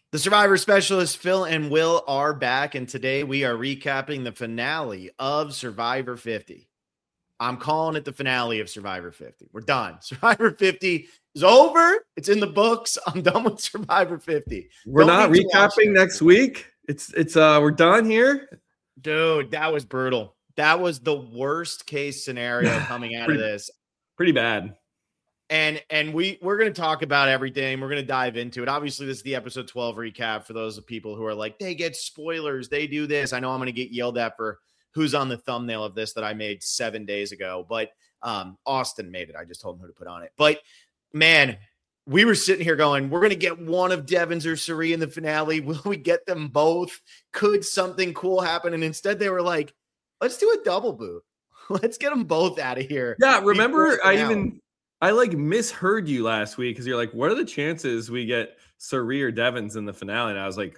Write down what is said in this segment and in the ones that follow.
The Survivor Specialists, Phil and Will, are back, and today we are recapping the finale of Survivor 50. I'm calling it the finale of Survivor 50. We're done. Survivor 50 is over. It's in the books. I'm done with Survivor 50. We're not recapping next week. We're done here. Dude, that was brutal. That was the worst case scenario coming out of this. Pretty bad. And we're going to talk about everything. We're going to dive into it. Obviously, this is the episode 12 recap for those people who are like, they get spoilers. They do this. I know I'm going to get yelled at for who's on the thumbnail of this that I made 7 days ago. But Austin made it. I just told him who to put on it. But, man, we were sitting here going, we're going to get one of Devins or Cirie in the finale. Will we get them both? Could something cool happen? And instead they were like, let's do a double boot. Let's get them both out of here. Yeah, remember I misheard you last week because you're like, what are the chances we get Cirie or Devins in the finale? And I was like,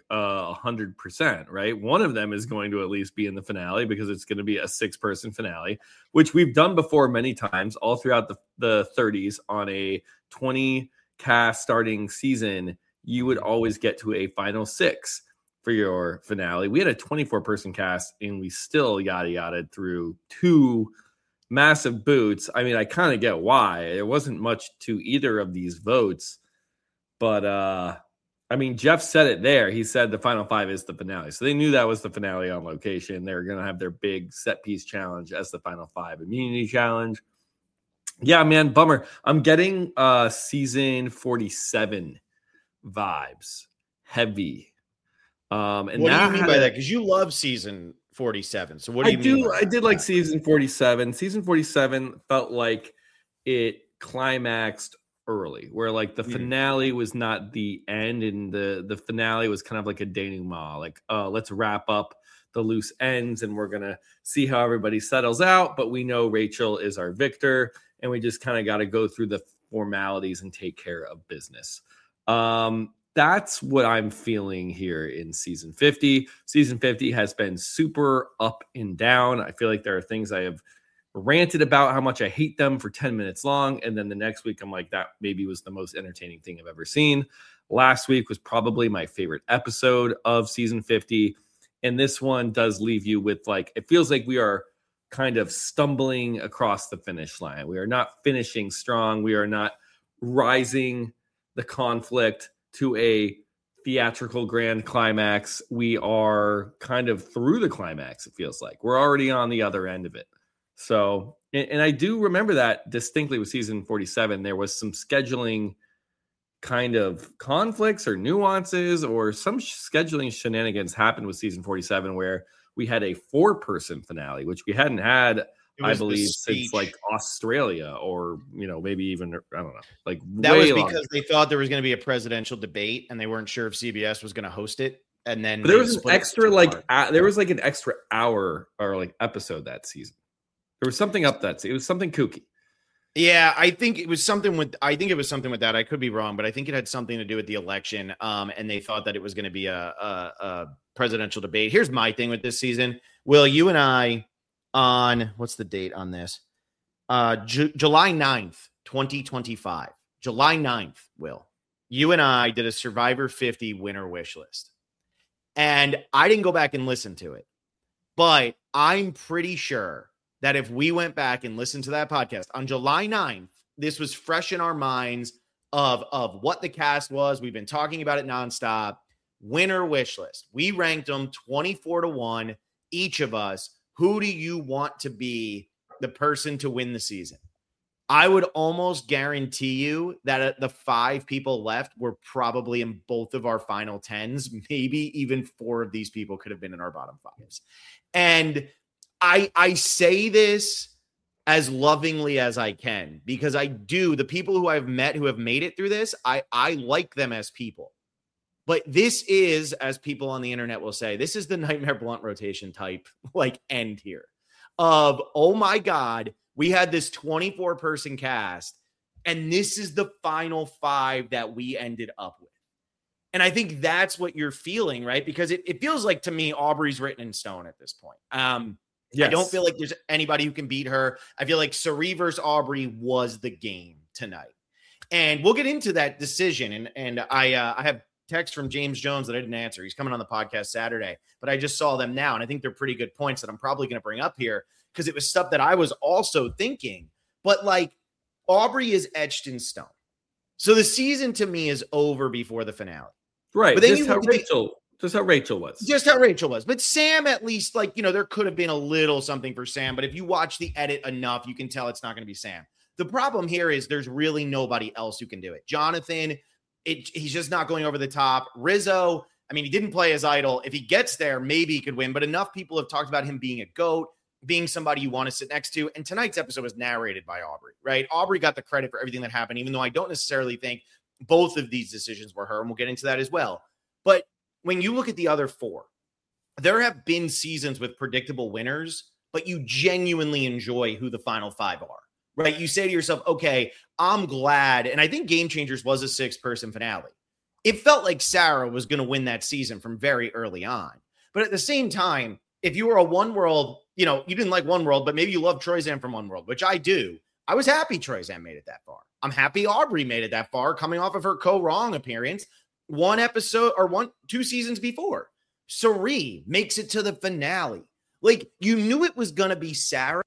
100%, right? One of them is going to at least be in the finale because it's going to be a 6-person finale, which we've done before many times all throughout the 30s on a 20 cast starting season. You would always get to a final 6 for your finale. We had a 24-person cast and we still yada through 2 massive boots. I mean, I kind of get why. There wasn't much to either of these votes. But, I mean, Jeff said it there. He said the final 5 is the finale. So they knew that was the finale on location. They were going to have their big set piece challenge as the final 5 immunity challenge. Yeah, man, bummer. I'm getting season 47 vibes. Heavy. And what do you mean by that? Because you love season 47. So what do you mean? I did like season 47. Season 47 felt like it climaxed early, where like the finale was not the end, and the finale was kind of like a denouement. Like, let's wrap up the loose ends, and we're gonna see how everybody settles out. But we know Rachel is our victor, and we just kind of got to go through the formalities and take care of business. That's what I'm feeling here in season 50. Season 50 has been super up and down. I feel like there are things I have ranted about how much I hate them for 10 minutes long. And then the next week, I'm like, that maybe was the most entertaining thing I've ever seen. Last week was probably my favorite episode of season 50. And this one does leave you with like, it feels like we are kind of stumbling across the finish line. We are not finishing strong. We are not rising the conflict to a theatrical grand climax. We are kind of through the climax, it feels like. We're already on the other end of it. So, and I do remember that distinctly with season 47. There was some scheduling kind of conflicts or nuances or some scheduling shenanigans happened with season 47 where we had a 4-person finale, which we hadn't had, I believe, since like Australia or, maybe even, I don't know, like that was because they thought there was going to be a presidential debate and they weren't sure if CBS was going to host it. And then there was an extra an extra hour or like episode that season. There was something up that it was something kooky. Yeah, I think it was something with that. I could be wrong, but I think it had something to do with the election. And they thought that it was going to be a presidential debate. Here's my thing with this season. Will, you and I on what's the date on this? July 9th, 2025. July 9th, Will. You and I did a Survivor 50 winner wish list. And I didn't go back and listen to it. But I'm pretty sure that if we went back and listened to that podcast on July 9th, this was fresh in our minds of what the cast was. We've been talking about it nonstop. Winner wish list. We ranked them 24-1, each of us. Who do you want to be the person to win the season? I would almost guarantee you that the 5 people left were probably in both of our final 10s. Maybe even 4 of these people could have been in our bottom 5s. And I say this as lovingly as I can because I do. The people who I've met who have made it through this, I like them as people. But this is, as people on the internet will say, this is the Nightmare Blunt rotation type like end here of, oh my God, we had this 24-person cast and this is the final 5 that we ended up with. And I think that's what you're feeling, right? Because it feels like to me, Aubrey's written in stone at this point. Yes. I don't feel like there's anybody who can beat her. I feel like Cirie versus Aubrey was the game tonight. And we'll get into that decision. And I have text from James Jones that I didn't answer. He's coming on the podcast Saturday, but I just saw them now. And I think they're pretty good points that I'm probably going to bring up here because it was stuff that I was also thinking. But like Aubrey is etched in stone. So the season to me is over before the finale. Right. But then just how Rachel was. Just how Rachel was. But Sam, at least, like, you know, there could have been a little something for Sam. But if you watch the edit enough, you can tell it's not going to be Sam. The problem here is there's really nobody else who can do it. Jonathan, he's just not going over the top. Rizzo, I mean, he didn't play as idol. If he gets there, maybe he could win. But enough people have talked about him being a GOAT, being somebody you want to sit next to. And tonight's episode was narrated by Aubrey, right? Aubrey got the credit for everything that happened, even though I don't necessarily think both of these decisions were her. And we'll get into that as well. But when you look at the other four, there have been seasons with predictable winners, but you genuinely enjoy who the final five are, right? You say to yourself, okay, I'm glad. And I think Game Changers was a 6-person finale. It felt like Sarah was going to win that season from very early on. But at the same time, if you were a One World, you know, you didn't like One World, but maybe you love Troyzan from One World, which I do. I was happy Troyzan made it that far. I'm happy Aubrey made it that far coming off of her Co-Wrong appearance. 2 seasons before. Cirie makes it to the finale. Like, you knew it was going to be Sarah.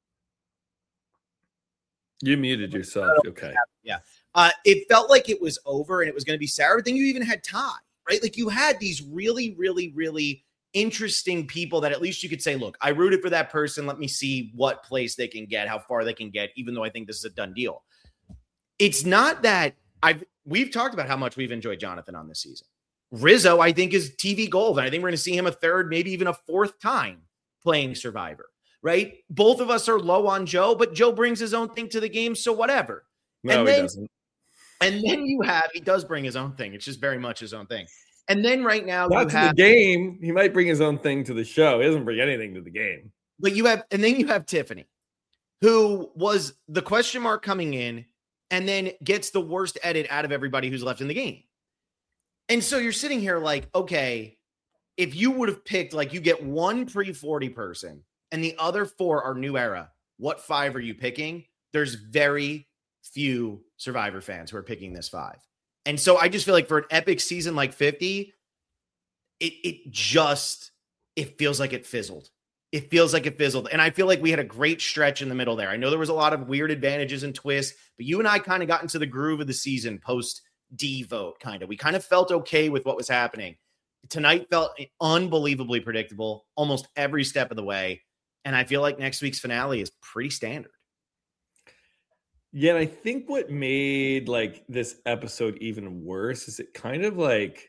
You muted yourself. Okay. Yeah. It felt like it was over and it was going to be Sarah. Then you even had Ty, right? Like, you had these really, really, really interesting people that at least you could say, look, I rooted for that person. Let me see what place they can get, how far they can get, even though I think this is a done deal. It's not that we've talked about how much we've enjoyed Jonathan on this season. Rizzo, I think, is TV gold. And I think we're going to see him a third, maybe even a fourth time playing Survivor, right? Both of us are low on Joe, but Joe brings his own thing to the game. So whatever. No, he doesn't. And then he does bring his own thing. It's just very much his own thing. And then right now, not to the game. He might bring his own thing to the show. He doesn't bring anything to the game. But you have Tiffany, who was the question mark coming in, and then gets the worst edit out of everybody who's left in the game. And so you're sitting here like, okay, if you would have picked, like, you get one pre-40 person and the other 4 are new era, what 5 are you picking? There's very few Survivor fans who are picking this 5. And so I just feel like for an epic season like 50, it feels like it fizzled. It feels like it fizzled. And I feel like we had a great stretch in the middle there. I know there was a lot of weird advantages and twists, but you and I kind of got into the groove of the season post D vote, kind of. We kind of felt okay with what was happening. Tonight felt unbelievably predictable almost every step of the way. And I feel like next week's finale is pretty standard. Yeah, and I think what made like this episode even worse is it kind of like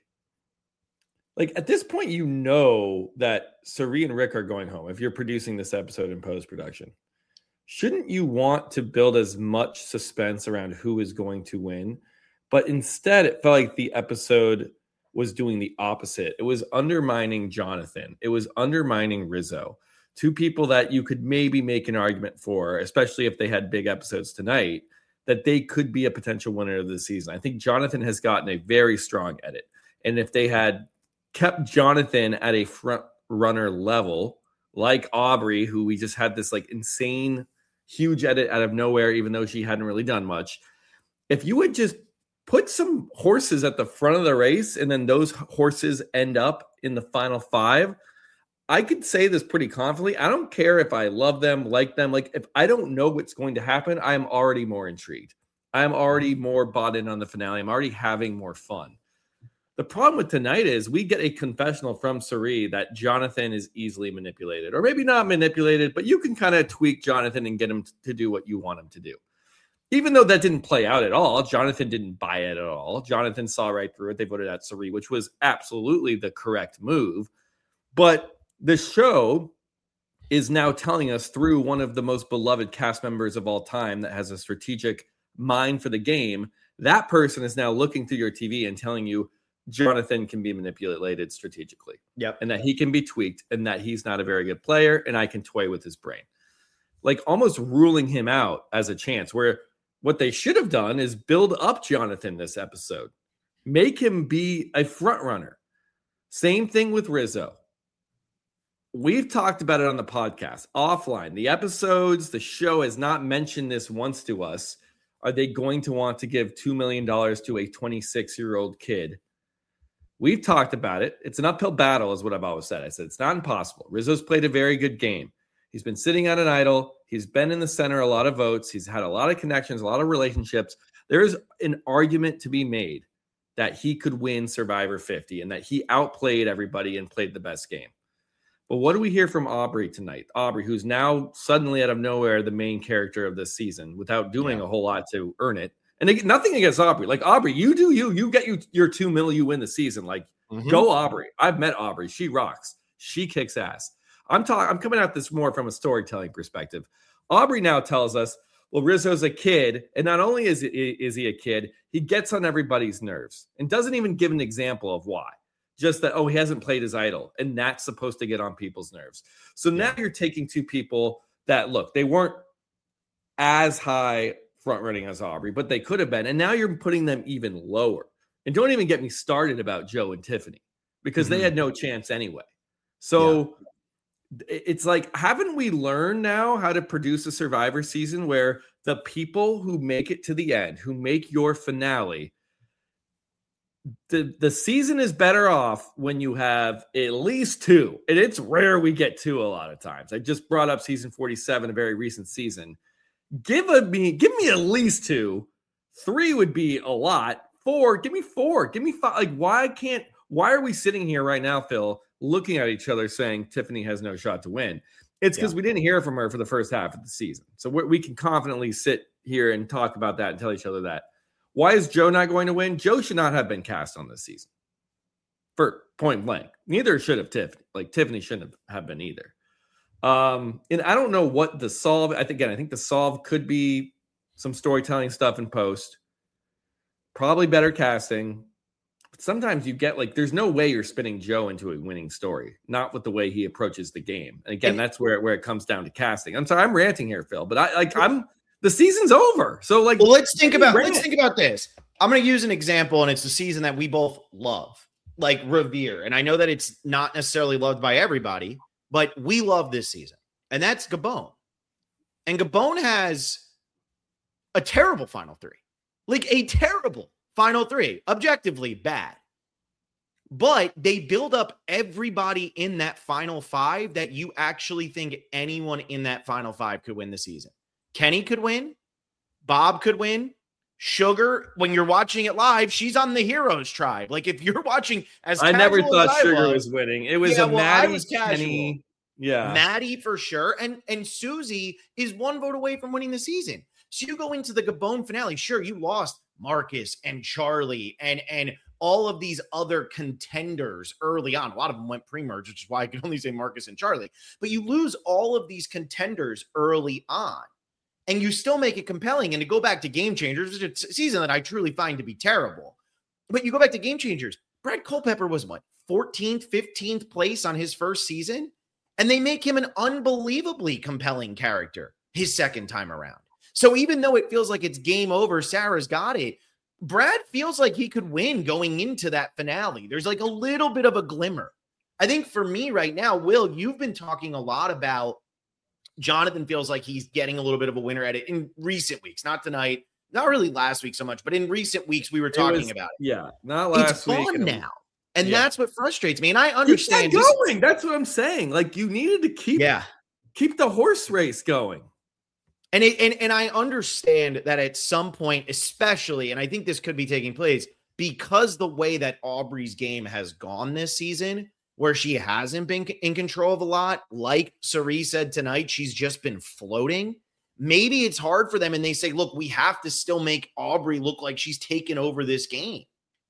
at this point, you know that Cirie and Rick are going home. If you're producing this episode in post-production, shouldn't you want to build as much suspense around who is going to win? But instead, it felt like the episode was doing the opposite. It was undermining Jonathan. It was undermining Rizzo. 2 people that you could maybe make an argument for, especially if they had big episodes tonight, that they could be a potential winner of the season. I think Jonathan has gotten a very strong edit. And if they had kept Jonathan at a front runner level, like Aubrey, who we just had this like insane, huge edit out of nowhere, even though she hadn't really done much. If you would just put some horses at the front of the race and then those horses end up in the final 5, I could say this pretty confidently. I don't care if I love them, like them. Like, if I don't know what's going to happen, I am already more intrigued. I am already more bought in on the finale. I'm already having more fun. The problem with tonight is we get a confessional from Cirie that Jonathan is easily manipulated, or maybe not manipulated, but you can kind of tweak Jonathan and get him to do what you want him to do. Even though that didn't play out at all, Jonathan didn't buy it at all. Jonathan saw right through it. They voted out Cirie, which was absolutely the correct move. But the show is now telling us through one of the most beloved cast members of all time that has a strategic mind for the game, that person is now looking through your TV and telling you Jonathan can be manipulated strategically. Yep. And that he can be tweaked and that he's not a very good player and I can toy with his brain. Like almost ruling him out as a chance, where what they should have done is build up Jonathan this episode. Make him be a front runner. Same thing with Rizzo. We've talked about it on the podcast offline. The episodes, the show has not mentioned this once to us. Are they going to want to give $2 million to a 26-year-old kid We've talked about it. It's an uphill battle, is what I've always said. I said it's not impossible. Rizzo's played a very good game. He's been sitting on an idol. He's been in the center a lot of votes. He's had a lot of connections, a lot of relationships. There is an argument to be made that he could win Survivor 50 and that he outplayed everybody and played the best game. But what do we hear from Aubrey tonight? Aubrey, who's now suddenly out of nowhere the main character of this season without doing a whole lot to earn it. And nothing against Aubrey. Like, Aubrey, you do you get your $2 million, you win the season. Like, go Aubrey. I've met Aubrey. She rocks. She kicks ass. I'm coming at this more from a storytelling perspective. Aubrey now tells us, well, Rizzo's a kid, and not only is he a kid, he gets on everybody's nerves and doesn't even give an example of why. Just that, he hasn't played his idol, and that's supposed to get on people's nerves. So now you're taking two people that, look, they weren't as high front running as Aubrey, but they could have been, and now you're putting them even lower. And don't even get me started about Joe and Tiffany, because they had no chance anyway. So it's like, haven't we learned now how to produce a Survivor season where the people who make it to the end, who make your finale, the season is better off when you have at least two. And it's rare we get two a lot of times. I just brought up season 47, a very recent season. Give me at least two. 3 would be a lot. 4, give me 4. Give me 5. Like, why are we sitting here right now, Phil, looking at each other saying Tiffany has no shot to win? It's because we didn't hear from her for the first half of the season. So we can confidently sit here and talk about that and tell each other that. Why is Joe not going to win? Joe should not have been cast on this season. For point blank. Neither should have Tiffany. Like, Tiffany shouldn't have been either. And I don't know what the solve. I think the solve could be some storytelling stuff in post. Probably better casting. But sometimes you get there's no way you're spinning Joe into a winning story. Not with the way he approaches the game. And again, that's where it comes down to casting. I'm sorry, I'm ranting here, Phil, but the season's over. So let's think about this. I'm going to use an example, and it's the season that we both love, like Revere. And I know that it's not necessarily loved by everybody, but we love this season, and that's Gabon. And Gabon has a terrible final 3, like a terrible final 3, objectively bad. But they build up everybody in that final 5 that you actually think anyone in that final 5 could win the season. Kenny could win. Bob could win. Sugar, when you're watching it live, she's on the Heroes tribe. Like, if you're watching I never thought Sugar was winning. It was Maddie, Kenny. Yeah. Maddie for sure. And Susie is 1 vote away from winning the season. So you go into the Gabon finale. Sure, you lost Marcus and Charlie and all of these other contenders early on. A lot of them went pre-merge, which is why I can only say Marcus and Charlie. But you lose all of these contenders early on. And you still make it compelling. And to go back to Game Changers, it's a season that I truly find to be terrible. But you go back to Game Changers, Brad Culpepper was 14th, 15th place on his first season? And they make him an unbelievably compelling character his second time around. So even though it feels like it's game over, Sarah's got it, Brad feels like he could win going into that finale. There's a little bit of a glimmer. I think for me right now, Will, you've been talking a lot about Jonathan feels like he's getting a little bit of a winner at it in recent weeks, not tonight, not really last week so much, but in recent weeks we were talking about it. Yeah, not last week. It's gone now. And that's what frustrates me. And I understand. Keep that going. That's what I'm saying. You needed to keep the horse race going. And I understand that at some point, especially, and I think this could be taking place because the way that Aubrey's game has gone this season, where she hasn't been in control of a lot, like Cirie said tonight, she's just been floating. Maybe it's hard for them, and they say, look, we have to still make Aubrey look like she's taken over this game.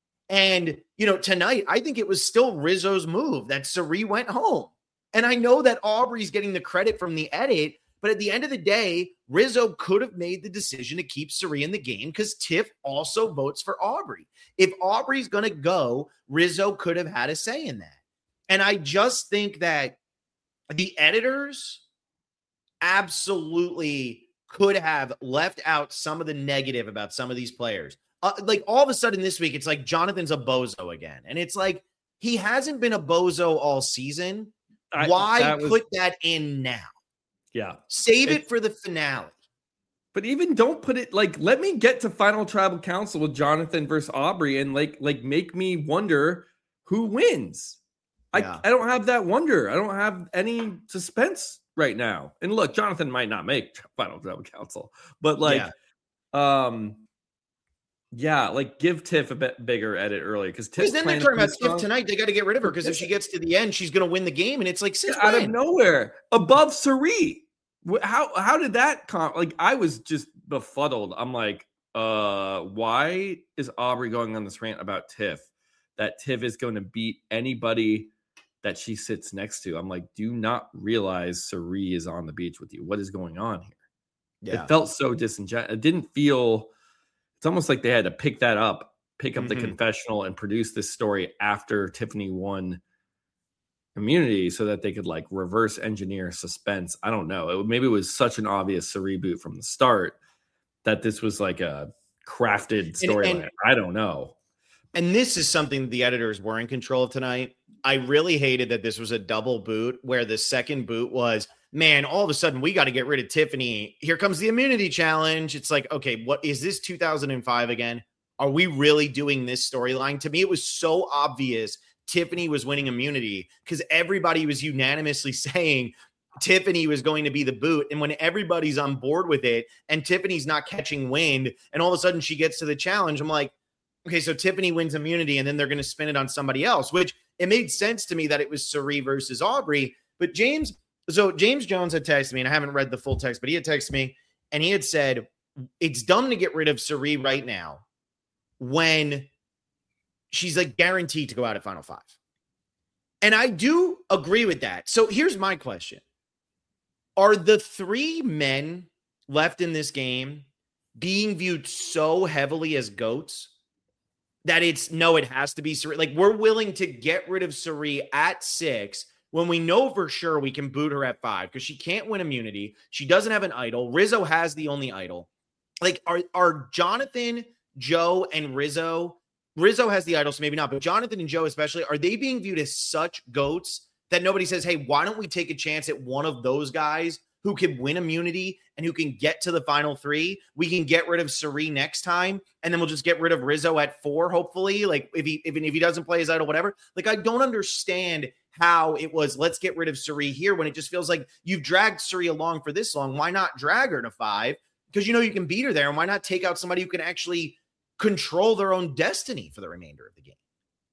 And, tonight, I think it was still Rizzo's move that Cirie went home. And I know that Aubrey's getting the credit from the edit, but at the end of the day, Rizzo could have made the decision to keep Cirie in the game because Tiff also votes for Aubrey. If Aubrey's going to go, Rizzo could have had a say in that. And I just think that the editors absolutely could have left out some of the negative about some of these players. All of a sudden this week, it's like Jonathan's a bozo again. And it's like, he hasn't been a bozo all season. Why put that in now? Yeah. Save it for the finale. But even don't put it let me get to Final Tribal Council with Jonathan versus Aubrey and make me wonder who wins? Yeah. I don't have that wonder. I don't have any suspense right now. And look, Jonathan might not make final tribal council, but like, like give Tiff a bit bigger edit early because then they're talking about Tiff tonight. They got to get rid of her because if she gets to the end, she's going to win the game. And it's like out of nowhere above Cirie. How did that like I was just befuddled. I'm like, why is Aubrey going on this rant about Tiff? That Tiff is going to beat anybody that she sits next to. I'm like, do you not realize Cirie is on the beach with you? What is going on here? Yeah. It felt so disingenuous. It didn't feel. It's almost like they had to pick up the confessional and produce this story after Tiffany won immunity so that they could like reverse engineer suspense. I don't know. Maybe it was such an obvious Cirie boot from the start that this was like a crafted storyline. I don't know. And this is something the editors were in control of tonight. I really hated that this was a double boot where the second boot was, man, all of a sudden we got to get rid of Tiffany. Here comes the immunity challenge. It's like, okay, what is this 2005 again? Are we really doing this storyline? To me, it was so obvious Tiffany was winning immunity because everybody was unanimously saying Tiffany was going to be the boot. And when everybody's on board with it and Tiffany's not catching wind and all of a sudden she gets to the challenge, I'm like, okay, so Tiffany wins immunity and then they're going to spin it on somebody else, which it made sense to me that it was Cirie versus Aubrey. But James Jones had texted me, and I haven't read the full text, but he had texted me and he had said, it's dumb to get rid of Cirie right now when she's like guaranteed to go out at Final Five. And I do agree with that. So here's my question. Are the three men left in this game being viewed so heavily as GOATs that it has to be Cirie? Like, we're willing to get rid of Cirie at 6 when we know for sure we can boot her at 5 because she can't win immunity. She doesn't have an idol. Rizzo has the only idol. Like, are Jonathan, Joe, and Rizzo has the idol, so maybe not, but Jonathan and Joe especially, are they being viewed as such GOATs that nobody says, hey, why don't we take a chance at one of those guys who can win immunity and who can get to the final 3? We can get rid of Cirie next time, and then we'll just get rid of Rizzo at 4, hopefully. Like, if he doesn't play his idol, whatever. Like, I don't understand how it was, let's get rid of Cirie here when it just feels like you've dragged Cirie along for this long. Why not drag her to 5? Because you can beat her there, and why not take out somebody who can actually control their own destiny for the remainder of the game?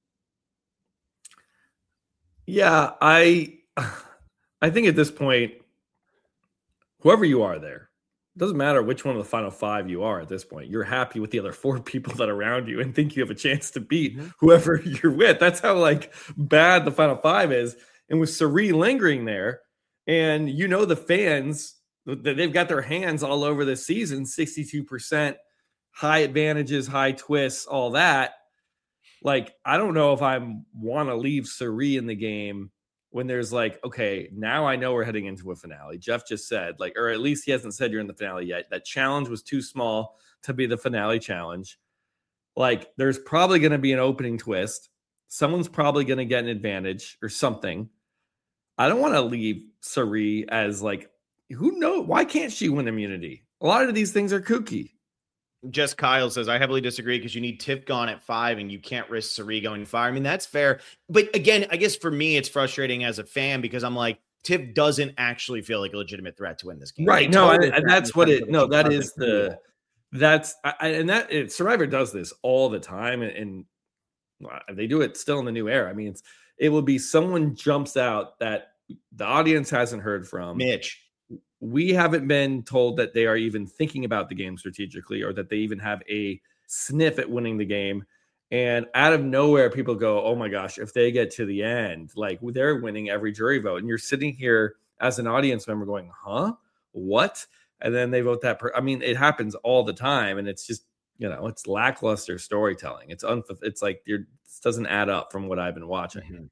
Yeah, I think at this point, whoever you are there, it doesn't matter which one of the final 5 you are at this point. You're happy with the other 4 people that are around you and think you have a chance to beat whoever you're with. That's how like bad the final 5 is. And with Cirie lingering there, and the fans, they've got their hands all over this season, 62%, high advantages, high twists, all that. Like, I don't know if I want to leave Cirie in the game when there's like, okay, now I know we're heading into a finale. Jeff just said, like, or at least he hasn't said you're in the finale yet. That challenge was too small to be the finale challenge. Like, there's probably going to be an opening twist. Someone's probably going to get an advantage or something. I don't want to leave Cirie as like, who knows? Why can't she win immunity? A lot of these things are kooky. Just Kyle says, I heavily disagree because you need Tiff gone at 5 and you can't risk Cirie going 5. I mean, that's fair. But again, I guess for me, it's frustrating as a fan because I'm like, Tiff doesn't actually feel like a legitimate threat to win this game. Right. No, and that's what it, no, that is the, that's, and that Survivor does this all the time. And they do it still in the new era. I mean, it will be someone jumps out that the audience hasn't heard from. Mitch. We haven't been told that they are even thinking about the game strategically or that they even have a sniff at winning the game. And out of nowhere, people go, oh my gosh, if they get to the end, like they're winning every jury vote. And you're sitting here as an audience member going, huh? What? And then they vote that. I mean, it happens all the time. And it's just, it's lackluster storytelling. It's like it doesn't add up from what I've been watching.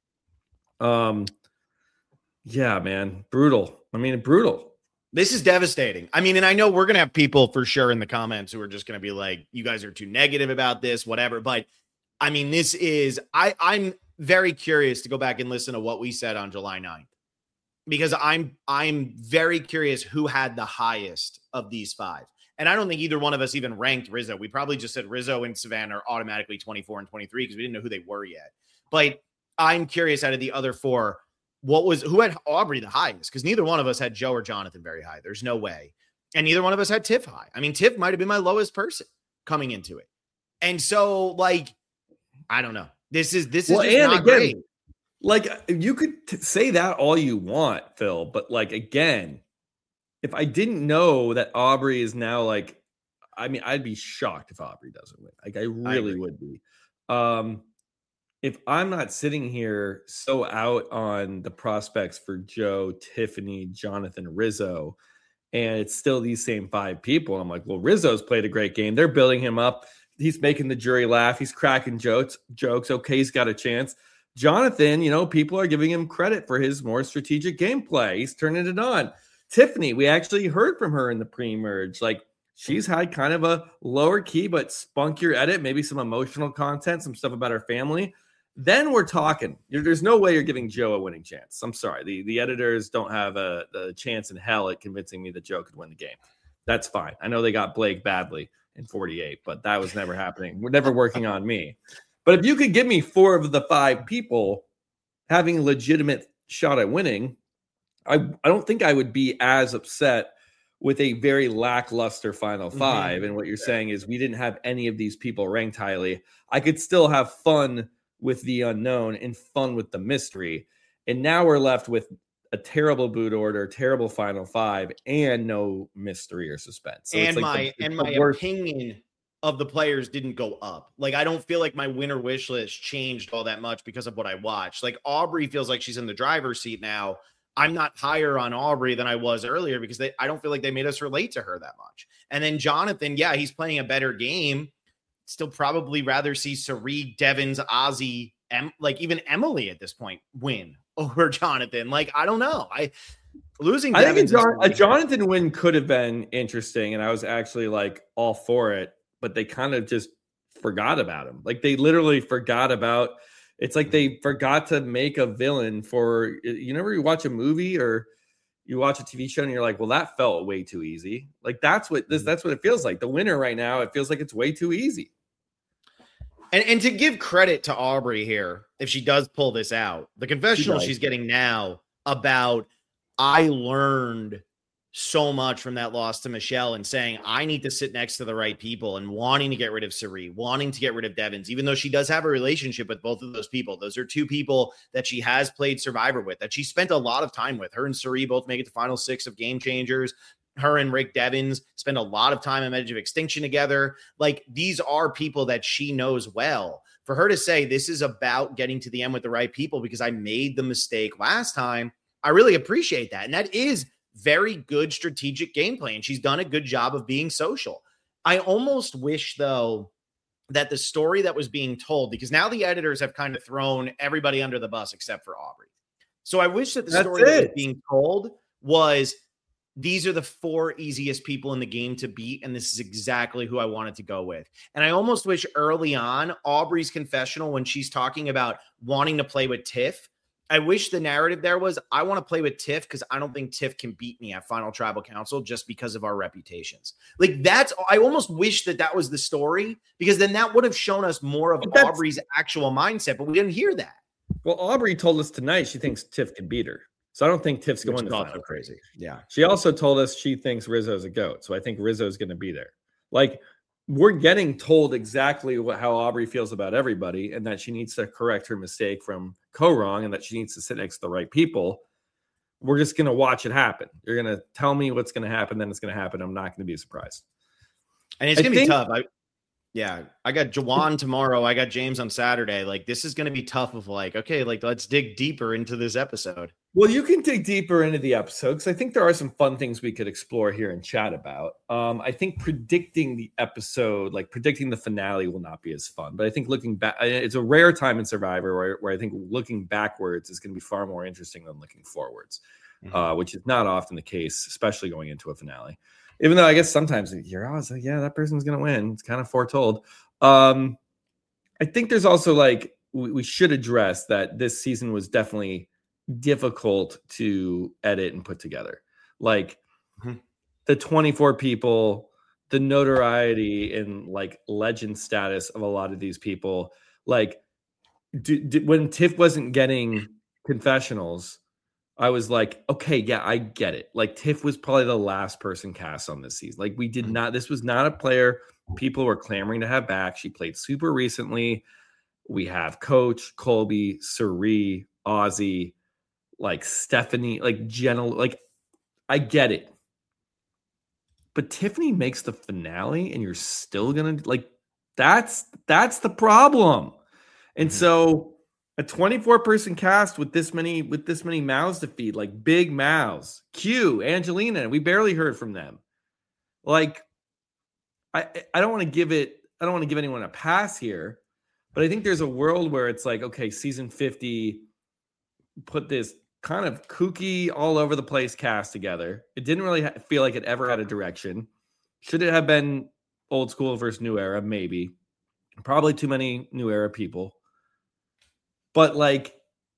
Yeah, man. Brutal. I mean, brutal. This is devastating. I mean, and I know we're going to have people for sure in the comments who are just going to be like, you guys are too negative about this, whatever. But I mean, this is, I'm very curious to go back and listen to what we said on July 9th, because I'm very curious who had the highest of these 5. And I don't think either one of us even ranked Rizzo. We probably just said Rizzo and Savannah are automatically 24 and 23 because we didn't know who they were yet. But I'm curious out of the other four, who had Aubrey the highest? Because neither one of us had Joe or Jonathan very high. There's no way. And neither one of us had Tiff high. I mean, Tiff might have been my lowest person coming into it. And so, like, I don't know. This is just not again, great. Like, you could say that all you want, Phil, but like, again, if I didn't know that Aubrey is now like, I mean, I'd be shocked if Aubrey doesn't win. Like, I really would be. If I'm not sitting here so out on the prospects for Joe, Tiffany, Jonathan, Rizzo, and it's still these same 5 people, I'm like, well, Rizzo's played a great game. They're building him up. He's making the jury laugh. He's cracking jokes. Okay, he's got a chance. Jonathan, people are giving him credit for his more strategic gameplay. He's turning it on. Tiffany, we actually heard from her in the pre-merge. Like, she's had kind of a lower key but spunkier edit, maybe some emotional content, some stuff about her family. Then we're talking. There's no way you're giving Joe a winning chance. I'm sorry. The editors don't have a chance in hell at convincing me that Joe could win the game. That's fine. I know they got Blake badly in 48, but that was never happening. We're never working on me. But if you could give me 4 of the 5 people having a legitimate shot at winning, I don't think I would be as upset with a very lackluster final 5. Mm-hmm. And what you're saying is we didn't have any of these people ranked highly. I could still have fun with the unknown and fun with the mystery. And now we're left with a terrible boot order, terrible final 5, and no mystery or suspense. So and my opinion of the players didn't go up. Like, I don't feel like my winner wish list changed all that much because of what I watched. Like, Aubrey feels like she's in the driver's seat now. I'm not higher on Aubrey than I was earlier because I don't feel like they made us relate to her that much. And then Jonathan, yeah, he's playing a better game. Still probably rather see Cirie, Devins, Ozzy, like even Emily at this point win over Jonathan. Like, I don't know. I think a Jonathan win could have been interesting, and I was actually like all for it, but they kind of just forgot about him. Like, they literally forgot about. It's like they forgot to make a villain for. You watch a movie or you watch a TV show and you're like, well, that felt way too easy. Like, that's what it feels like. The winner right now, it feels like it's way too easy. And to give credit to Aubrey here, if she does pull this out, the confessional she's getting now about, I learned so much from that loss to Michelle and saying, I need to sit next to the right people, and wanting to get rid of Cirie, wanting to get rid of Devins, even though she does have a relationship with both of those people. Those are 2 people that she has played Survivor with, that she spent a lot of time with. Her and Cirie both make it to final 6 of Game Changers. Her and Rick Devins spend a lot of time on Edge of Extinction together. Like, these are people that she knows well. For her to say this is about getting to the end with the right people because I made the mistake last time, I really appreciate that. And that is very good strategic gameplay. And she's done a good job of being social. I almost wish, though, that the story that was being told, because now the editors have kind of thrown everybody under the bus except for Aubrey. So I wish that the story that was being told was, these are the 4 easiest people in the game to beat, and this is exactly who I wanted to go with. And I almost wish early on, Aubrey's confessional, when she's talking about wanting to play with Tiff, I wish the narrative there was, I want to play with Tiff because I don't think Tiff can beat me at Final Tribal Council just because of our reputations. Like, I almost wish that was the story, because then that would have shown us more of Aubrey's actual mindset, but we didn't hear that. Well, Aubrey told us tonight she thinks Tiff can beat her. So I don't think Tiff's going to final. Crazy. Yeah. She also told us she thinks Rizzo's a GOAT. So I think Rizzo's going to be there. Like, we're getting told exactly how Aubrey feels about everybody, and that she needs to correct her mistake from Ko-Rong, and that she needs to sit next to the right people. We're just going to watch it happen. You're going to tell me what's going to happen, then it's going to happen. I'm not going to be surprised. And it's going to be tough. I got Jawan tomorrow. I got James on Saturday. Like, this is going to be tough of like, okay, like, let's dig deeper into this episode. Well, you can dig deeper into the episode because I think there are some fun things we could explore here and chat about. I think predicting the episode, like predicting the finale, will not be as fun. But I think looking back, it's a rare time in Survivor where I think looking backwards is going to be far more interesting than looking forwards, which is not often the case, especially going into a finale. Even though I guess sometimes you're always like, yeah, that person's going to win. It's kind of foretold. I think there's also like, we should address that this season was definitely difficult to edit and put together. Like the 24 people, the notoriety and like legend status of a lot of these people. Like, when Tiff wasn't getting confessionals, I was like, okay, yeah, I get it. Like Tiff was probably the last person cast on this season. Like this was not a player people were clamoring to have back. She played super recently. We have Coach, Colby, Cirie, Ozzy, like Stephanie, like Jenna, like I get it. But Tiffany makes the finale and you're still gonna like that's the problem. And so a 24-person cast with this many mouths to feed, like big mouths. Q, Angelina, we barely heard from them. Like I don't want to give anyone a pass here, but I think there's a world where it's like, okay, season 50 put this kind of kooky, all over the place cast together. It didn't really feel like it ever had a direction. Should it have been old school versus new era? Maybe. Probably too many new era people. But like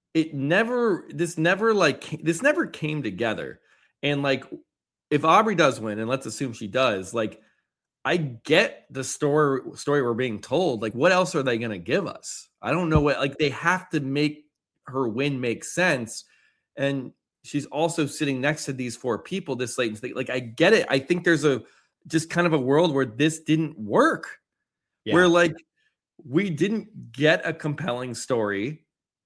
this never came together. And like if Aubrey does win, and let's assume she does, like I get the story we're being told. Like what else are they going to give us? I don't know what, like they have to make her win make sense. And she's also sitting next to these 4 people this late. Like I get it. I think there's just kind of a world where this didn't work. Yeah. Where like we didn't get a compelling story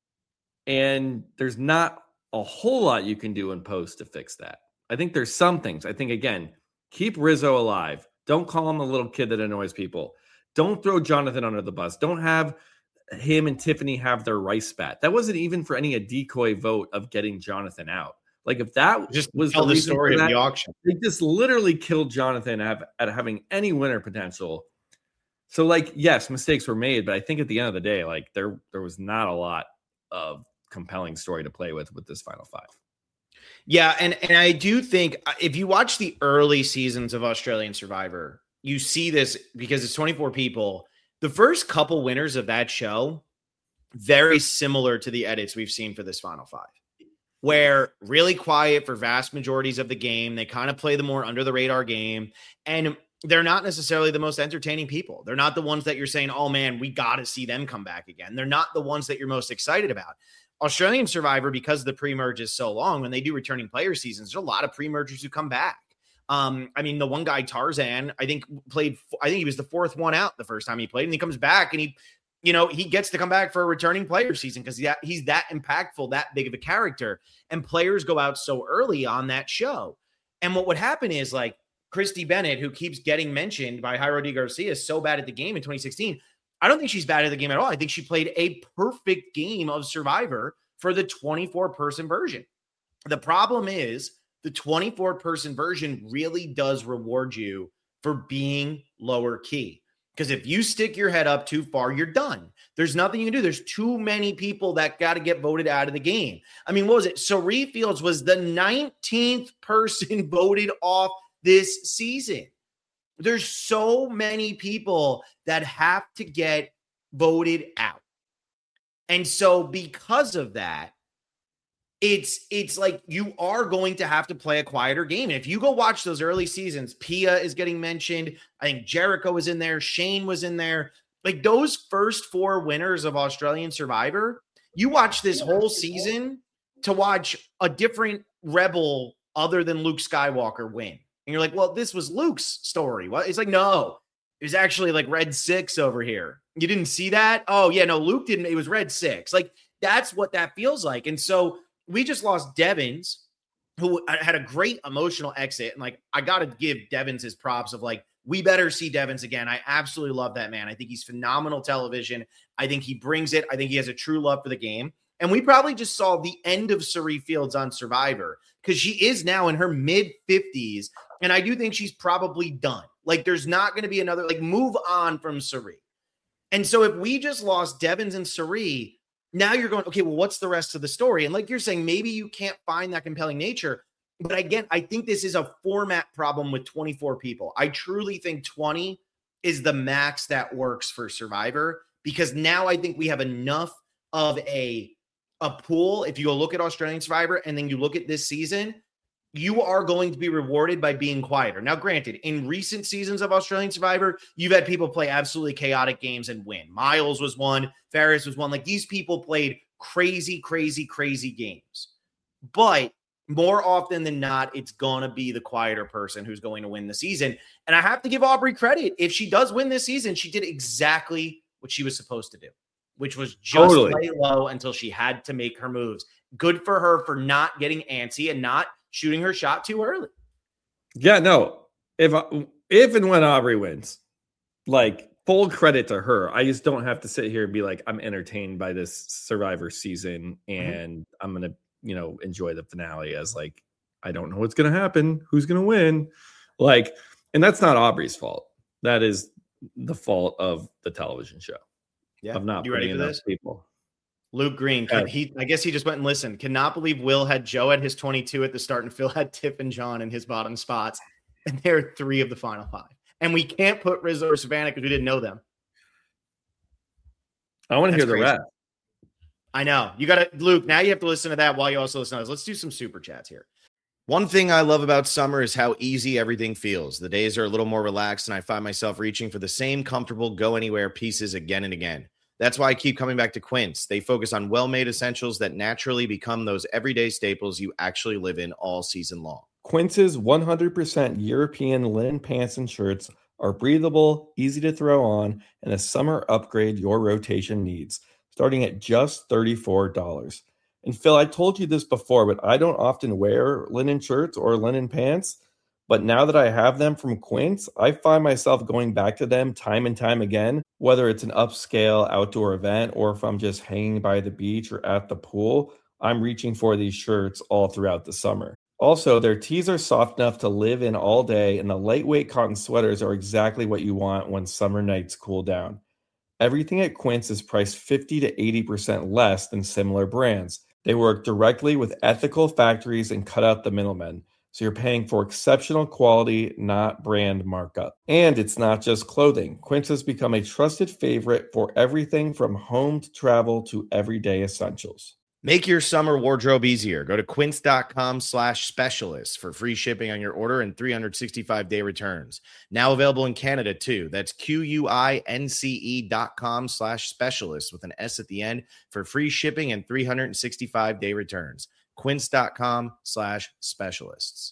and there's not a whole lot you can do in post to fix that. I think there's some things. I think, again, keep Rizzo alive. Don't call him a little kid that annoys people. Don't throw Jonathan under the bus. Don't have him and Tiffany have their rice spat. That wasn't even for a decoy vote of getting Jonathan out. Like if that just was tell the story of the auction, they just literally killed Jonathan at having any winner potential. So like, yes, mistakes were made, but I think at the end of the day, like there was not a lot of compelling story to play with this final 5. Yeah, and I do think if you watch the early seasons of Australian Survivor, you see this because it's 24 people. The first couple winners of that show, very similar to the edits we've seen for this final 5, where really quiet for vast majorities of the game. They kind of play the more under the radar game, and they're not necessarily the most entertaining people. They're not the ones that you're saying, oh man, we got to see them come back again. They're not the ones that you're most excited about. Australian Survivor, because the pre-merge is so long, when they do returning player seasons, there's a lot of pre-mergers who come back. I mean, the one guy, Tarzan, I think he was the 4th one out the first time he played, and he comes back and he gets to come back for a returning player season because he's that impactful, that big of a character, and players go out so early on that show. And what would happen is like Christy Bennett, who keeps getting mentioned by Jairo D. Garcia, is so bad at the game in 2016. I don't think she's bad at the game at all. I think she played a perfect game of Survivor for the 24-person version. The problem is the 24-person version really does reward you for being lower key. Because if you stick your head up too far, you're done. There's nothing you can do. There's too many people that got to get voted out of the game. I mean, what was it? Cirie Fields was the 19th person voted off this season. There's so many people that have to get voted out. And so because of that, it's like you are going to have to play a quieter game. And if you go watch those early seasons, Pia is getting mentioned. I think Jericho was in there. Shane was in there. Like those first 4 winners of Australian Survivor, you watch this whole season to watch a different rebel other than Luke Skywalker win. And you're like, well, this was Luke's story. What? It's like, no, it was actually like Red 6 over here. You didn't see that? Oh, yeah, no, Luke didn't. It was Red 6. Like, that's what that feels like. And so we just lost Devins, who had a great emotional exit. And like, I got to give Devins his props of like, we better see Devins again. I absolutely love that man. I think he's phenomenal television. I think he brings it. I think he has a true love for the game. And we probably just saw the end of Cirie Fields on Survivor because she is now in her mid-50s. And I do think she's probably done. Like, there's not going to be another, like, move on from Cirie. And so if we just lost Devins and Cirie, now you're going, okay, well, what's the rest of the story? And like you're saying, maybe you can't find that compelling nature. But again, I think this is a format problem with 24 people. I truly think 20 is the max that works for Survivor because now I think we have enough of a pool. If you go look at Australian Survivor and then you look at this season, you are going to be rewarded by being quieter. Now, granted, in recent seasons of Australian Survivor, you've had people play absolutely chaotic games and win. Miles was one, Ferris was one. Like, these people played crazy, crazy, crazy games. But more often than not, it's going to be the quieter person who's going to win the season. And I have to give Aubrey credit. If she does win this season, she did exactly what she was supposed to do, which was just lay low until she had to make her moves. Good for her for not getting antsy and not shooting her shot too early. Yeah, no. If and when Aubrey wins, like, full credit to her. I just don't have to sit here and be like, I'm entertained by this Survivor season and I'm going to, enjoy the finale as like, I don't know what's going to happen. Who's going to win? Like, and that's not Aubrey's fault. That is the fault of the television show. Yeah. Of not you ready for enough this? People. Luke Green, I guess he just went and listened. Cannot believe Will had Joe at his 22 at the start and Phil had Tiff and John in his bottom spots. And they're 3 of the final 5. And we can't put Rizzo or Savannah because we didn't know them. I want to hear the rest. I know. You got to, Luke, now you have to listen to that while you also listen to us. Let's do some super chats here. One thing I love about summer is how easy everything feels. The days are a little more relaxed, and I find myself reaching for the same comfortable go-anywhere pieces again and again. That's why I keep coming back to Quince. They focus on well-made essentials that naturally become those everyday staples you actually live in all season long. Quince's 100% European linen pants and shirts are breathable, easy to throw on, and a summer upgrade your rotation needs, starting at just $34. And Phil, I told you this before, but I don't often wear linen shirts or linen pants. But now that I have them from Quince, I find myself going back to them time and time again, whether it's an upscale outdoor event or if I'm just hanging by the beach or at the pool. I'm reaching for these shirts all throughout the summer. Also, their tees are soft enough to live in all day, and the lightweight cotton sweaters are exactly what you want when summer nights cool down. Everything at Quince is priced 50 to 80% less than similar brands. They work directly with ethical factories and cut out the middlemen. So you're paying for exceptional quality, not brand markup. And it's not just clothing. Quince has become a trusted favorite for everything from home to travel to everyday essentials. Make your summer wardrobe easier. Go to quince.com/specialist for free shipping on your order and 365-day returns. Now available in Canada too. That's QUINCE.com/specialist with an S at the end for free shipping and 365-day returns. Quince.com/specialists.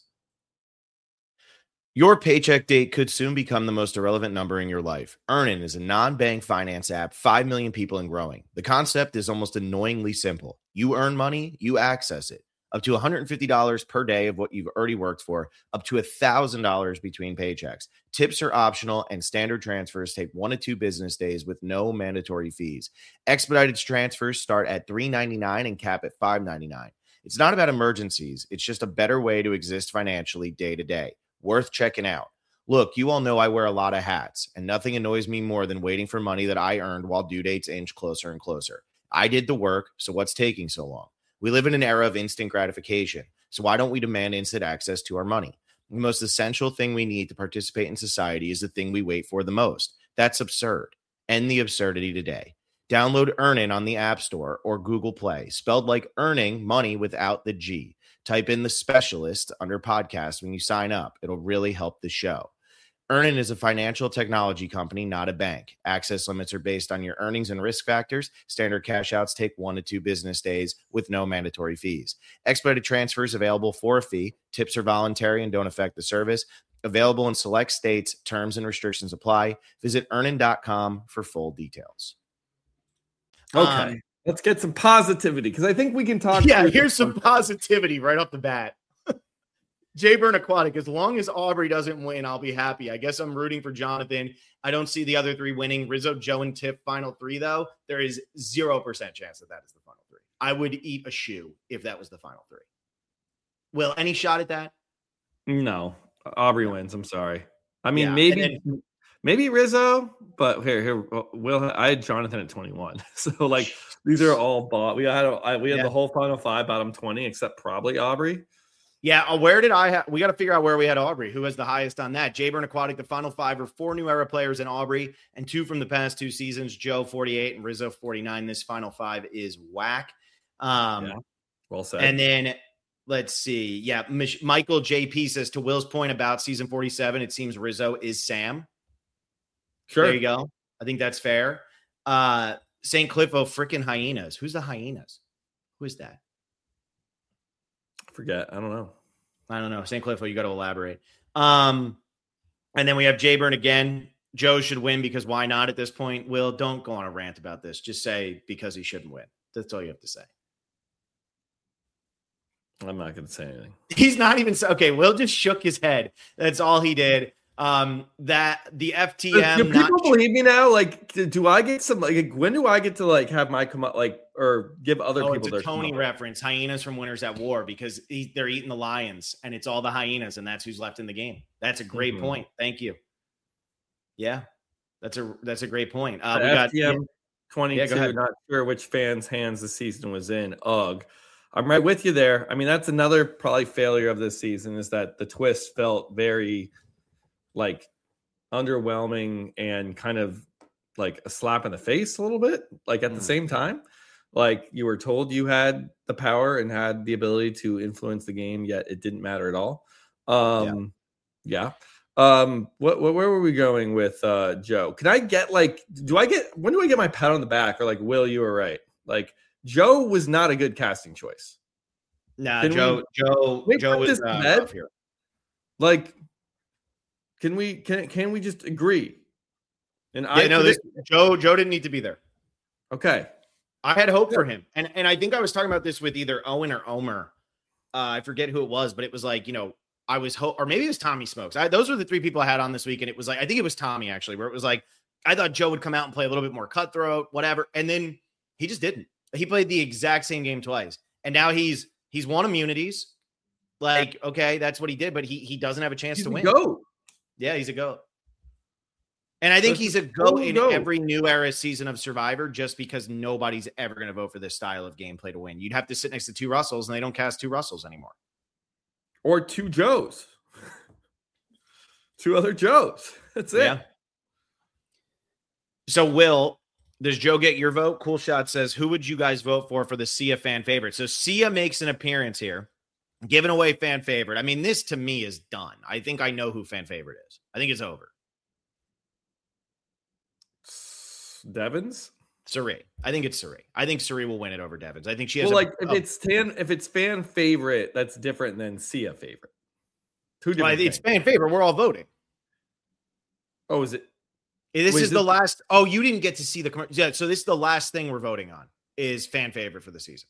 Your paycheck date could soon become the most irrelevant number in your life. Earnin is a non-bank finance app, 5 million people and growing. The concept is almost annoyingly simple. You earn money, you access it. Up to $150 per day of what you've already worked for, up to $1,000 between paychecks. Tips are optional, and standard transfers take 1 to 2 business days with no mandatory fees. Expedited transfers start at $3.99 and cap at $5.99. It's not about emergencies. It's just a better way to exist financially day to day. Worth checking out. Look, you all know I wear a lot of hats, and nothing annoys me more than waiting for money that I earned while due dates inch closer and closer. I did the work, so what's taking so long? We live in an era of instant gratification, so why don't we demand instant access to our money? The most essential thing we need to participate in society is the thing we wait for the most. That's absurd. End the absurdity today. Download Earnin on the App Store or Google Play, spelled like earning money without the G. Type in the specialist under podcast when you sign up. It'll really help the show. Earnin is a financial technology company, not a bank. Access limits are based on your earnings and risk factors. Standard cash outs take 1 to 2 business days with no mandatory fees. Expedited transfers available for a fee. Tips are voluntary and don't affect the service. Available in select states. Terms and restrictions apply. Visit earnin.com for full details. Okay. Let's get some positivity because I think we can talk. Yeah, here's some positivity right off the bat. Jay Burn Aquatic, as long as Aubrey doesn't win, I'll be happy. I guess I'm rooting for Jonathan. I don't see the other 3 winning. Rizzo, Joe, and Tiff, final 3, though. There is 0% chance that is the final 3. I would eat a shoe if that was the final 3. Will, any shot at that? No. Aubrey wins. I'm sorry. I mean, yeah, maybe Rizzo, but here, Will, I had Jonathan at 21. So, like, these are all bought. We had the whole final 5, bottom 20, except probably Aubrey. Yeah, where did I have? We got to figure out where we had Aubrey. Who has the highest on that? Jay Burn Aquatic, the final 5 are 4 new era players in Aubrey and 2 from the past 2 seasons. Joe 48 and Rizzo 49. This final 5 is whack. Yeah, well said. And then Let's see. Yeah, Michael JP says, to Will's point about season 47, it seems Rizzo is Sam. Sure. There you go. I think that's fair. St. Cliffo, freaking hyenas. Who's the hyenas? Who is that? Forget. I don't know. St. Cliffo, you got to elaborate. And then we have Jayburn again. Joe should win because why not at this point? Will, don't go on a rant about this. Just say because he shouldn't win. That's all you have to say. I'm not going to say anything. He's not even okay. Will just shook his head. That's all he did. That the FTM. Do people believe me now? Like, do I get some? Like, when do I get to like have my come up? Like, or give other people? It's a their Tony reference. Hyenas from Winners at War because they're eating the lions, and it's all the hyenas, and that's who's left in the game. That's a great point. Thank you. Yeah, that's a great point. We got FTM 22. Yeah, not sure which fans' hands the season was in. Ugh. I'm right with you there. I mean, that's another probably failure of this season is that the twist felt very like underwhelming and kind of like a slap in the face a little bit. Like at the same time, like you were told you had the power and had the ability to influence the game, yet it didn't matter at all. Yeah. Where were we going with Joe? Can I get like, when do I get my pat on the back or like, Will, you were right? Like, Joe was not a good casting choice. Nah, Joe was rough here. Like, can we just agree? And Joe didn't need to be there. Okay, I had hope for him, and I think I was talking about this with either Owen or Omer. I forget who it was, but it was like I was or maybe it was Tommy Smokes. Those were the three people I had on this week, and it was like I think it was Tommy actually, where it was like I thought Joe would come out and play a little bit more cutthroat, whatever, and then he just didn't. He played the exact same game twice. And now he's won immunities. Like, okay, that's what he did, but he doesn't have a chance to win. Goat. Yeah, he's a GOAT. And I think he's a GOAT in every new era season of Survivor just because nobody's ever going to vote for this style of gameplay to win. You'd have to sit next to two Russells, and they don't cast two Russells anymore. Or two Joes. Two other Joes. That's it. Yeah. So, Will, does Joe get your vote? Cool Shot says, who would you guys vote for the Sia fan favorite? So Sia makes an appearance here, giving away fan favorite. I mean, this to me is done. I think I know who fan favorite is. I think it's over. Devins? Cirie. I think it's Cirie. I think Cirie will win it over Devins. I think she has if it's fan favorite, that's different than Sia favorite. It's fan favorite. We're all voting. Oh, is it? This is the last. Oh, you didn't get to see the commercial. Yeah, so this is the last thing we're voting on is fan favorite for the season.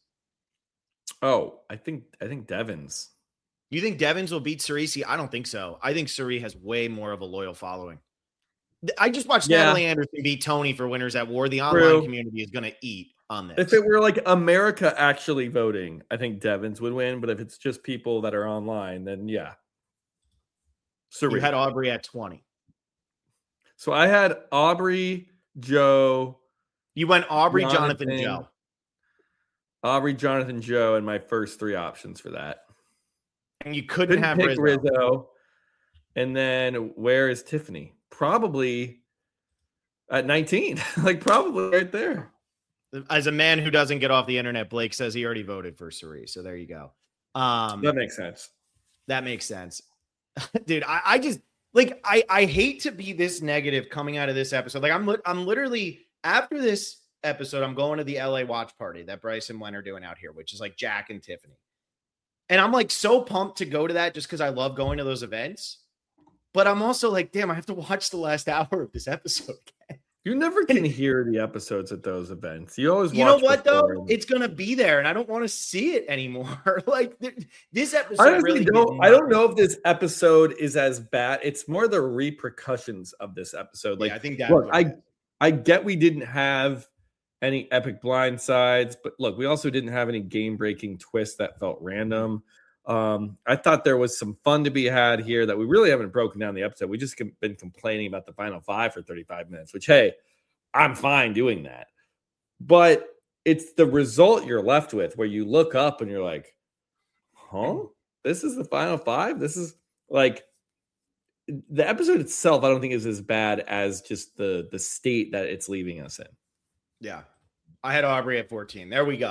Oh, I think Devins. You think Devins will beat Cirie? I don't think so. I think Cirie has way more of a loyal following. I just watched Natalie Anderson beat Tony for Winners at War. The online community is going to eat on this. If it were like America actually voting, I think Devins would win. But if it's just people that are online, then yeah. Cirie. You had Aubrey at 20. So I had Aubrey, Joe. You went Aubrey, Jonathan, Joe. Aubrey, Jonathan, Joe, and my first three options for that. And you couldn't have pick Rizzo. And then where is Tiffany? Probably at 19. Like probably right there. As a man who doesn't get off the internet, Blake says he already voted for Cirie. So there you go. That makes sense. That makes sense. Dude, I just like I hate to be this negative coming out of this episode. Like I'm literally after this episode, I'm going to the LA watch party that Bryce and Wen are doing out here, which is like Jack and Tiffany. And I'm like so pumped to go to that just because I love going to those events. But I'm also like, damn, I have to watch the last hour of this episode again. You never can hear the episodes at those events. You always watch. You know what though? It's gonna be there, and I don't want to see it anymore. Like this episode, I don't know if this episode is as bad. It's more the repercussions of this episode. Like I think that. Look, I get we didn't have any epic blindsides, but look, we also didn't have any game-breaking twists that felt random. I thought there was some fun to be had here that we really haven't broken down the episode. We just been complaining about the final five for 35 minutes, which, hey, I'm fine doing that. But it's the result you're left with where you look up and you're like, huh? This is the final five? This is like the episode itself, I don't think is as bad as just the state that it's leaving us in. Yeah. I had Aubrey at 14. There we go.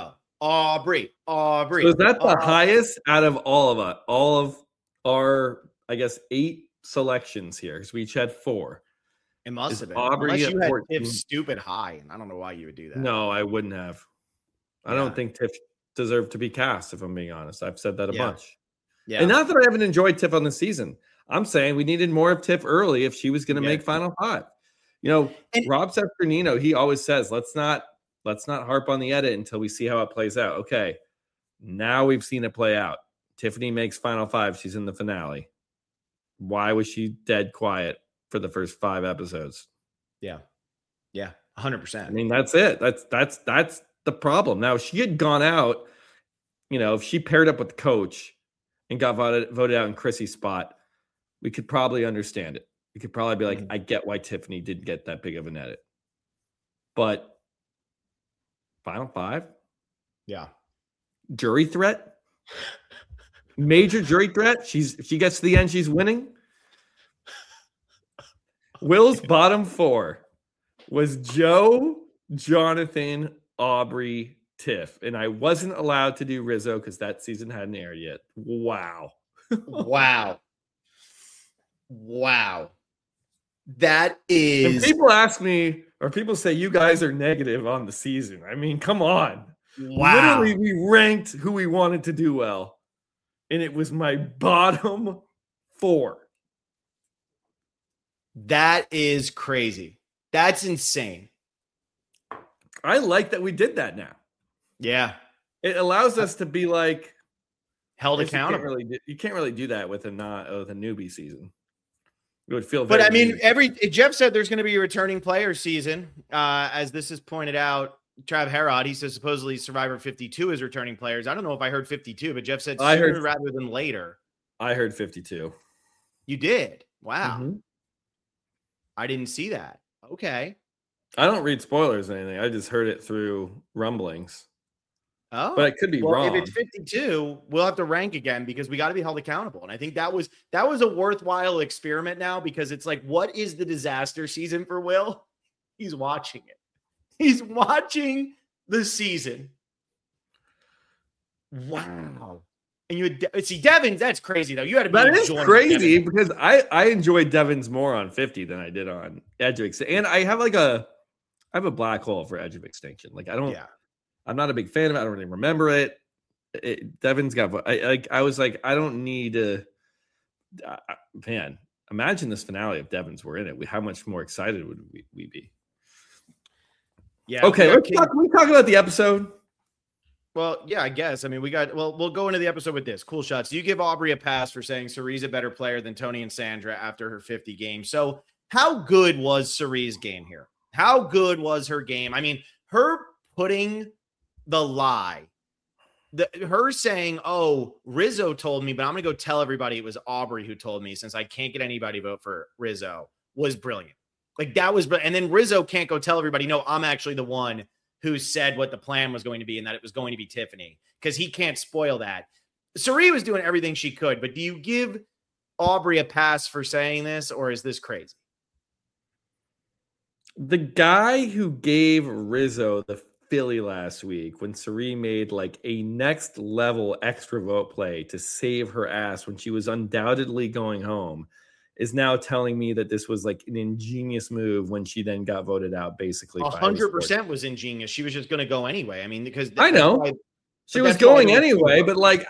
Aubrey. So is that the highest out of all of us? All of our, I guess, 8 selections here, because we each had 4. It must have been. Aubrey Unless you at had 14. Tiff stupid high, and I don't know why you would do that. No, I wouldn't have. I don't think Tiff deserved to be cast, if I'm being honest. I've said that a bunch. Yeah. And not that I haven't enjoyed Tiff on the season. I'm saying we needed more of Tiff early if she was going to make Final 5. You know, and Rob Cesternino, he always says, let's not harp on the edit until we see how it plays out. Okay, now we've seen it play out. Tiffany makes Final 5. She's in the finale. Why was she dead quiet for the first 5 episodes? Yeah, 100%. I mean, that's it. That's the problem. Now, if she had gone out, you know, if she paired up with the coach and got voted out in Chrissy's spot, we could probably understand it. We could probably be like, I get why Tiffany didn't get that big of an edit. But Final 5? Yeah. Jury threat? Major jury threat? If she gets to the end, she's winning? Will's bottom 4 was Joe, Jonathan, Aubrey, Tiff. And I wasn't allowed to do Rizzo because that season hadn't aired yet. Wow. Wow. That is. And people ask me, or people say, you guys are negative on the season. I mean, come on. Wow. Literally, we ranked who we wanted to do well. And it was my bottom 4. That is crazy. That's insane. I like that we did that now. Yeah. It allows us to be like held accountable. You can't really do that with a newbie season. It would feel but I mean, Jeff said there's going to be a returning player season. As this is pointed out, Trav Herod, he says supposedly Survivor 52 is returning players. I don't know if I heard 52, but Jeff said sooner rather than later. I heard 52. You did? Wow. Mm-hmm. I didn't see that. Okay. I don't read spoilers or anything. I just heard it through rumblings. Oh, but it could be wrong. If it's 52, we'll have to rank again because we got to be held accountable. And I think that was a worthwhile experiment now, because it's like, what is the disaster season for Will? He's watching it. He's watching the season. Wow. And you see Devins, that's crazy though. You had to be that is crazy Devin. Because I enjoyed Devins more on 50 than I did on Edge of Extinction. And I have a black hole for Edge of Extinction. Like I'm not a big fan of it. I don't really remember it. Devins got. I was like, I don't need to. Man, imagine this finale if Devins were in it. How much more excited would we be? Yeah. Okay. Can we talk about the episode? Well, yeah, I guess. I mean, we'll go into the episode with this. Cool shots. You give Aubrey a pass for saying Cerie's a better player than Tony and Sandra after her 50 games. So how good was Cerie's game here? How good was her game? I mean, her putting the lie, her saying, oh, Rizzo told me, but I'm going to go tell everybody it was Aubrey who told me since I can't get anybody to vote for Rizzo, was brilliant. Like that was, and then Rizzo can't go tell everybody, no, I'm actually the one who said what the plan was going to be and that it was going to be Tiffany, because he can't spoil that. Cirie was doing everything she could, but do you give Aubrey a pass for saying this, or is this crazy? The guy who gave Rizzo the Philly last week when Cirie made like a next level extra vote play to save her ass when she was undoubtedly going home is now telling me that this was like an ingenious move when she then got voted out. Basically 100% was ingenious. She was just going to go anyway. I mean, because I know she was going anyway, but like,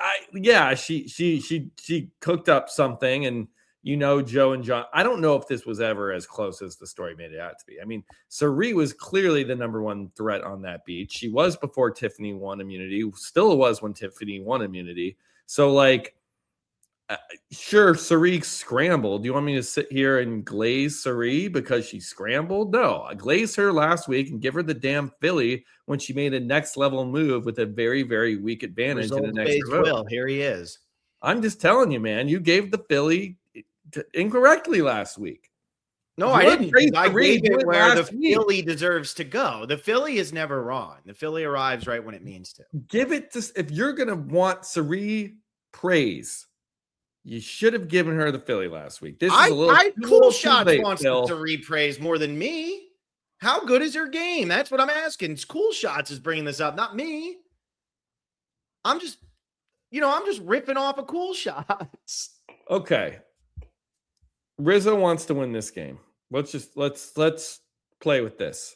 she cooked up something, and Joe and John, I don't know if this was ever as close as the story made it out to be. I mean, Cirie was clearly the number one threat on that beach. She was before Tiffany won immunity, still was when Tiffany won immunity. So like, sure, Cirie scrambled. Do you want me to sit here and glaze Cirie because she scrambled? No, I glazed her last week and give her the damn Philly when she made a next level move with a very, very weak advantage in the next vote. Here he is. I'm just telling you, man, you gave the Philly incorrectly last week. No, I didn't. I gave it where the Philly deserves to go. The Philly is never wrong. The Philly arrives right when it means to. Give it to, if you're going to want Cirie praise, you should have given her the Philly last week. This is a little Cool Shots wants to repraise more than me. How good is her game? That's what I'm asking. Cool Shots is bringing this up, not me. I'm just ripping off a cool shots. Okay. Rizzo wants to win this game. Let's play with this.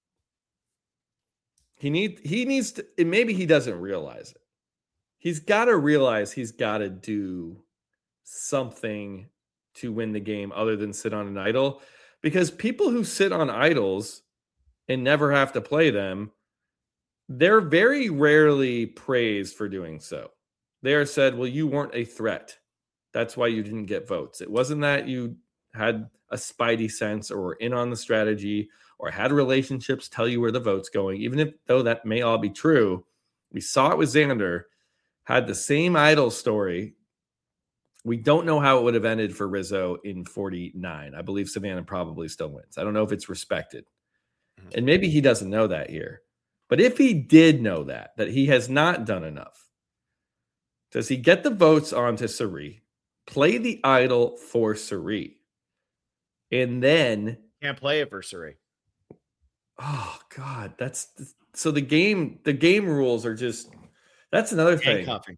He needs to, and maybe he doesn't realize it. He's got to realize he's got to do something to win the game other than sit on an idol, because people who sit on idols and never have to play them, they're very rarely praised for doing so. They are said, well, you weren't a threat. That's why you didn't get votes. It wasn't that you had a spidey sense or were in on the strategy or had relationships tell you where the vote's going. Even though that may all be true, we saw it with Xander, had the same idol story. We don't know how it would have ended for Rizzo in 49. I believe Savannah probably still wins. I don't know if it's respected. And maybe he doesn't know that here. But if he did know that he has not done enough, does he get the votes onto Cirie, play the idol for Cirie, and then can't play it for Cirie? Oh God, so the game rules are just, that's another thing. Handcuffing.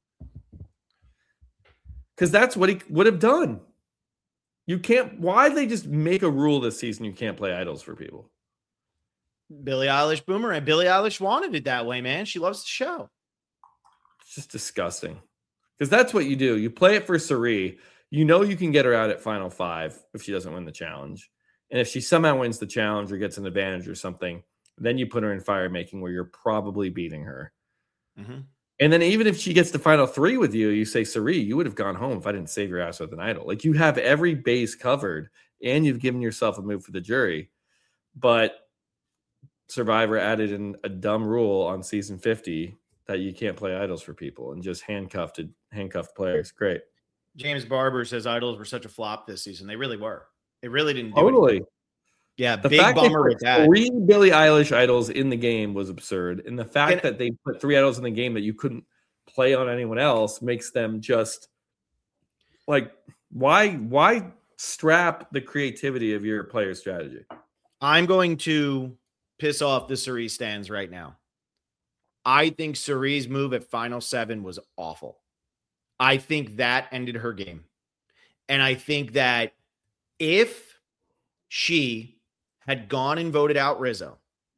Because that's what he would have done. You can't, why'd they just make a rule this season you can't play idols for people? Billie Eilish Boomerang. Billie Eilish wanted it that way, man. She loves the show. It's just disgusting. Because that's what you do. You play it for Cirie. You know you can get her out at Final Five if she doesn't win the challenge. And if she somehow wins the challenge or gets an advantage or something, then you put her in fire making where you're probably beating her. Mm-hmm. And then even if she gets the final three with you, you say, Cirie, you would have gone home if I didn't save your ass with an idol. Like, you have every base covered and you've given yourself a move for the jury. But Survivor added in a dumb rule on season 50 that you can't play idols for people and just handcuffed players. Great. James Barber says idols were such a flop this season. They really were. They really didn't do totally. Anything. Yeah, the big bummer with that. 3 Billie Eilish idols in the game was absurd. And the fact that they put 3 idols in the game that you couldn't play on anyone else makes them just like, why strap the creativity of your player strategy? I'm going to piss off the Cirie stands right now. I think Cirie's move at Final 7 was awful. I think that ended her game. And I think that if she had gone and voted out Rizzo,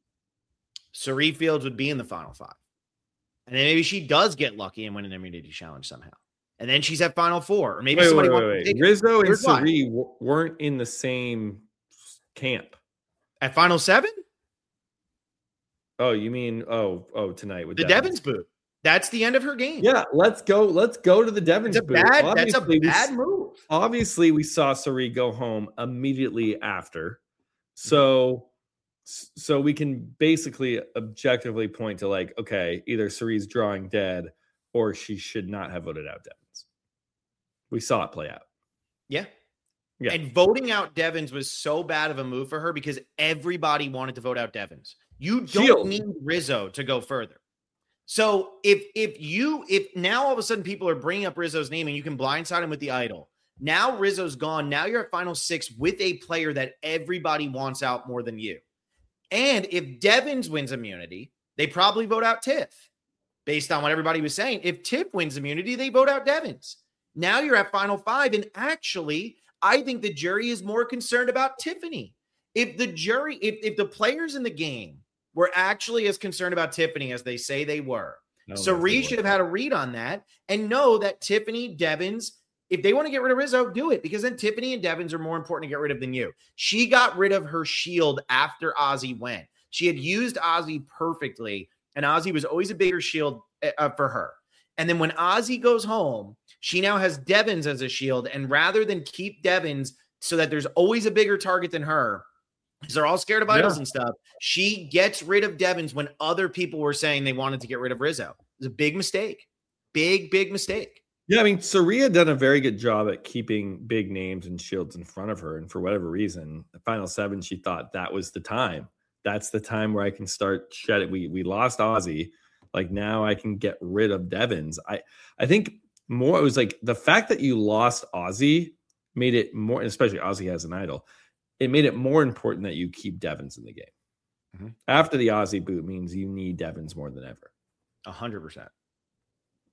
Cirie Fields would be in the Final 5. And then maybe she does get lucky and win an immunity challenge somehow. And then she's at Final 4. Or maybe somebody wants to take Rizzo and Cirie weren't in the same camp. At Final 7? Oh, you mean tonight with the Devins boot? That's the end of her game. Yeah, let's go to the Devins boot. That's a bad move. Obviously, we saw Cirie go home immediately after. So we can basically objectively point to, like, okay, either Cirie's drawing dead or she should not have voted out Devins. We saw it play out. Yeah. And voting out Devins was so bad of a move for her because everybody wanted to vote out Devins. You don't need Rizzo to go further. So if now all of a sudden people are bringing up Rizzo's name and you can blindside him with the idol, now Rizzo's gone. Now you're at Final 6 with a player that everybody wants out more than you. And if Devins wins immunity, they probably vote out Tiff based on what everybody was saying. If Tiff wins immunity, they vote out Devins. Now you're at Final 5. And actually, I think the jury is more concerned about Tiffany. If the players in the game were actually as concerned about Tiffany as they say they were, Cirie should have had a read on that and know that Tiffany, Devins, if they want to get rid of Rizzo, do it, because then Tiffany and Devins are more important to get rid of than you. She got rid of her shield after Ozzy went. She had used Ozzy perfectly, and Ozzy was always a bigger shield for her. And then when Ozzy goes home, she now has Devins as a shield, and rather than keep Devins so that there's always a bigger target than her, because they're all scared of idols and stuff, she gets rid of Devins when other people were saying they wanted to get rid of Rizzo. It was a big mistake. Big mistake. Yeah, I mean, Cirie had done a very good job at keeping big names and shields in front of her. And for whatever reason, the Final 7, she thought that was the time. That's the time where I can start shedding. We lost Ozzy. Like, now I can get rid of Devins. I think more, it was like the fact that you lost Ozzy made it more, especially Ozzy has an idol, it made it more important that you keep Devins in the game. Mm-hmm. After the Ozzy boot means you need Devins more than ever. 100%.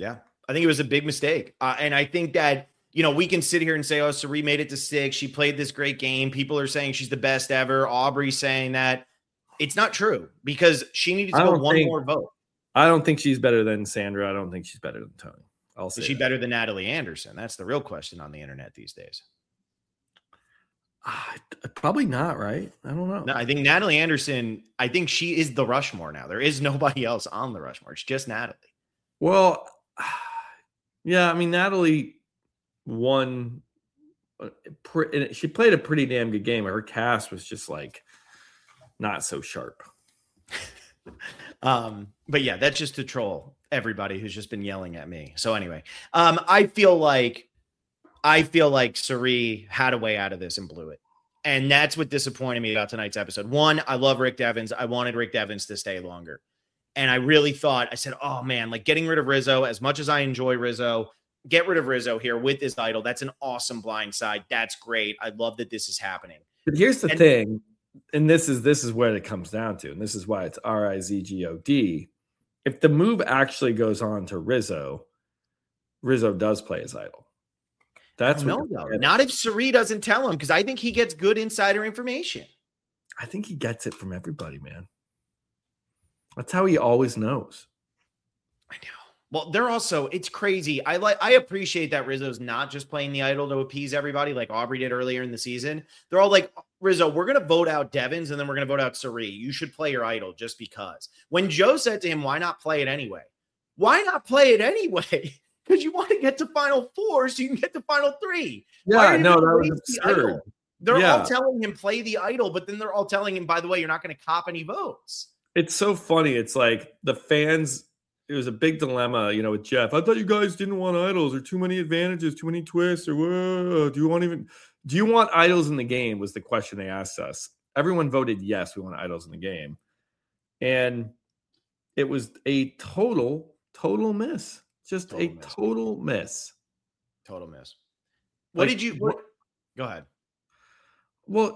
Yeah. I think it was a big mistake. And I think that, we can sit here and say, oh, Cirie made it to 6. She played this great game. People are saying she's the best ever. Aubrey's saying that. It's not true because she needed to go one more vote. I don't think she's better than Sandra. I don't think she's better than Tony. Is she better than Natalie Anderson? That's the real question on the internet these days. Probably not, right? I don't know. No, I think Natalie Anderson, I think she is the Rushmore now. There is nobody else on the Rushmore. It's just Natalie. Well, yeah, I mean, Natalie won. She played a pretty damn good game. Her cast was just like not so sharp. But yeah, that's just to troll everybody who's just been yelling at me. So anyway, I feel like Cirie had a way out of this and blew it. And that's what disappointed me about tonight's episode. One, I love Rick Devens. I wanted Rick Devens to stay longer. And I really thought, I said, oh man, like getting rid of Rizzo, as much as I enjoy Rizzo, get rid of Rizzo here with this idol. That's an awesome blindside. That's great. I love that this is happening. But here's the thing. And this is where it comes down to. And this is why it's RIZGOD. If the move actually goes on to Rizzo does play his idol. That's no, not if Cirie doesn't tell him, because I think he gets good insider information. I think he gets it from everybody, man. That's how he always knows. I know. Well, they're also, it's crazy. I appreciate that Rizzo's not just playing the idol to appease everybody like Aubrey did earlier in the season. They're all like, Rizzo, we're going to vote out Devens and then we're going to vote out Cirie. You should play your idol just because. When Joe said to him, why not play it anyway? Why not play it anyway? Because you want to get to Final Four so you can get to Final 3. Yeah, no, that was absurd. They're all telling him play the idol, but then they're all telling him, by the way, you're not going to cop any votes. It's so funny. It's like the fans, it was a big dilemma, with Jeff. I thought you guys didn't want idols or too many advantages, too many twists, or whoa, do you want idols in the game was the question they asked us. Everyone voted yes, we want idols in the game. And it was a total miss. Just total miss. Total miss. What did you go ahead. Well,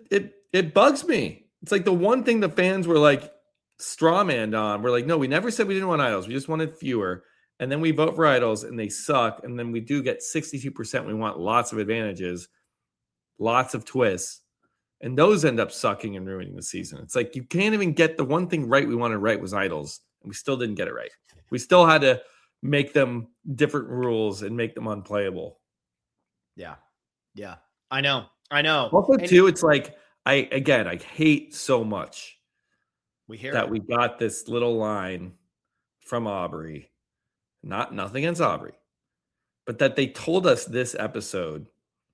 it bugs me. It's like the one thing the fans were like strawmanned on. We're like, no, we never said we didn't want idols. We just wanted fewer. And then we vote for idols and they suck. And then we do get 62%. We want lots of advantages, lots of twists. And those end up sucking and ruining the season. It's like you can't even get the one thing right we wanted right was idols. And we still didn't get it right. We still had to make them different rules and make them unplayable. Yeah. Yeah. I know. Also, too, it's like, I hate so much we got this little line from Aubrey, nothing against Aubrey, but that they told us this episode,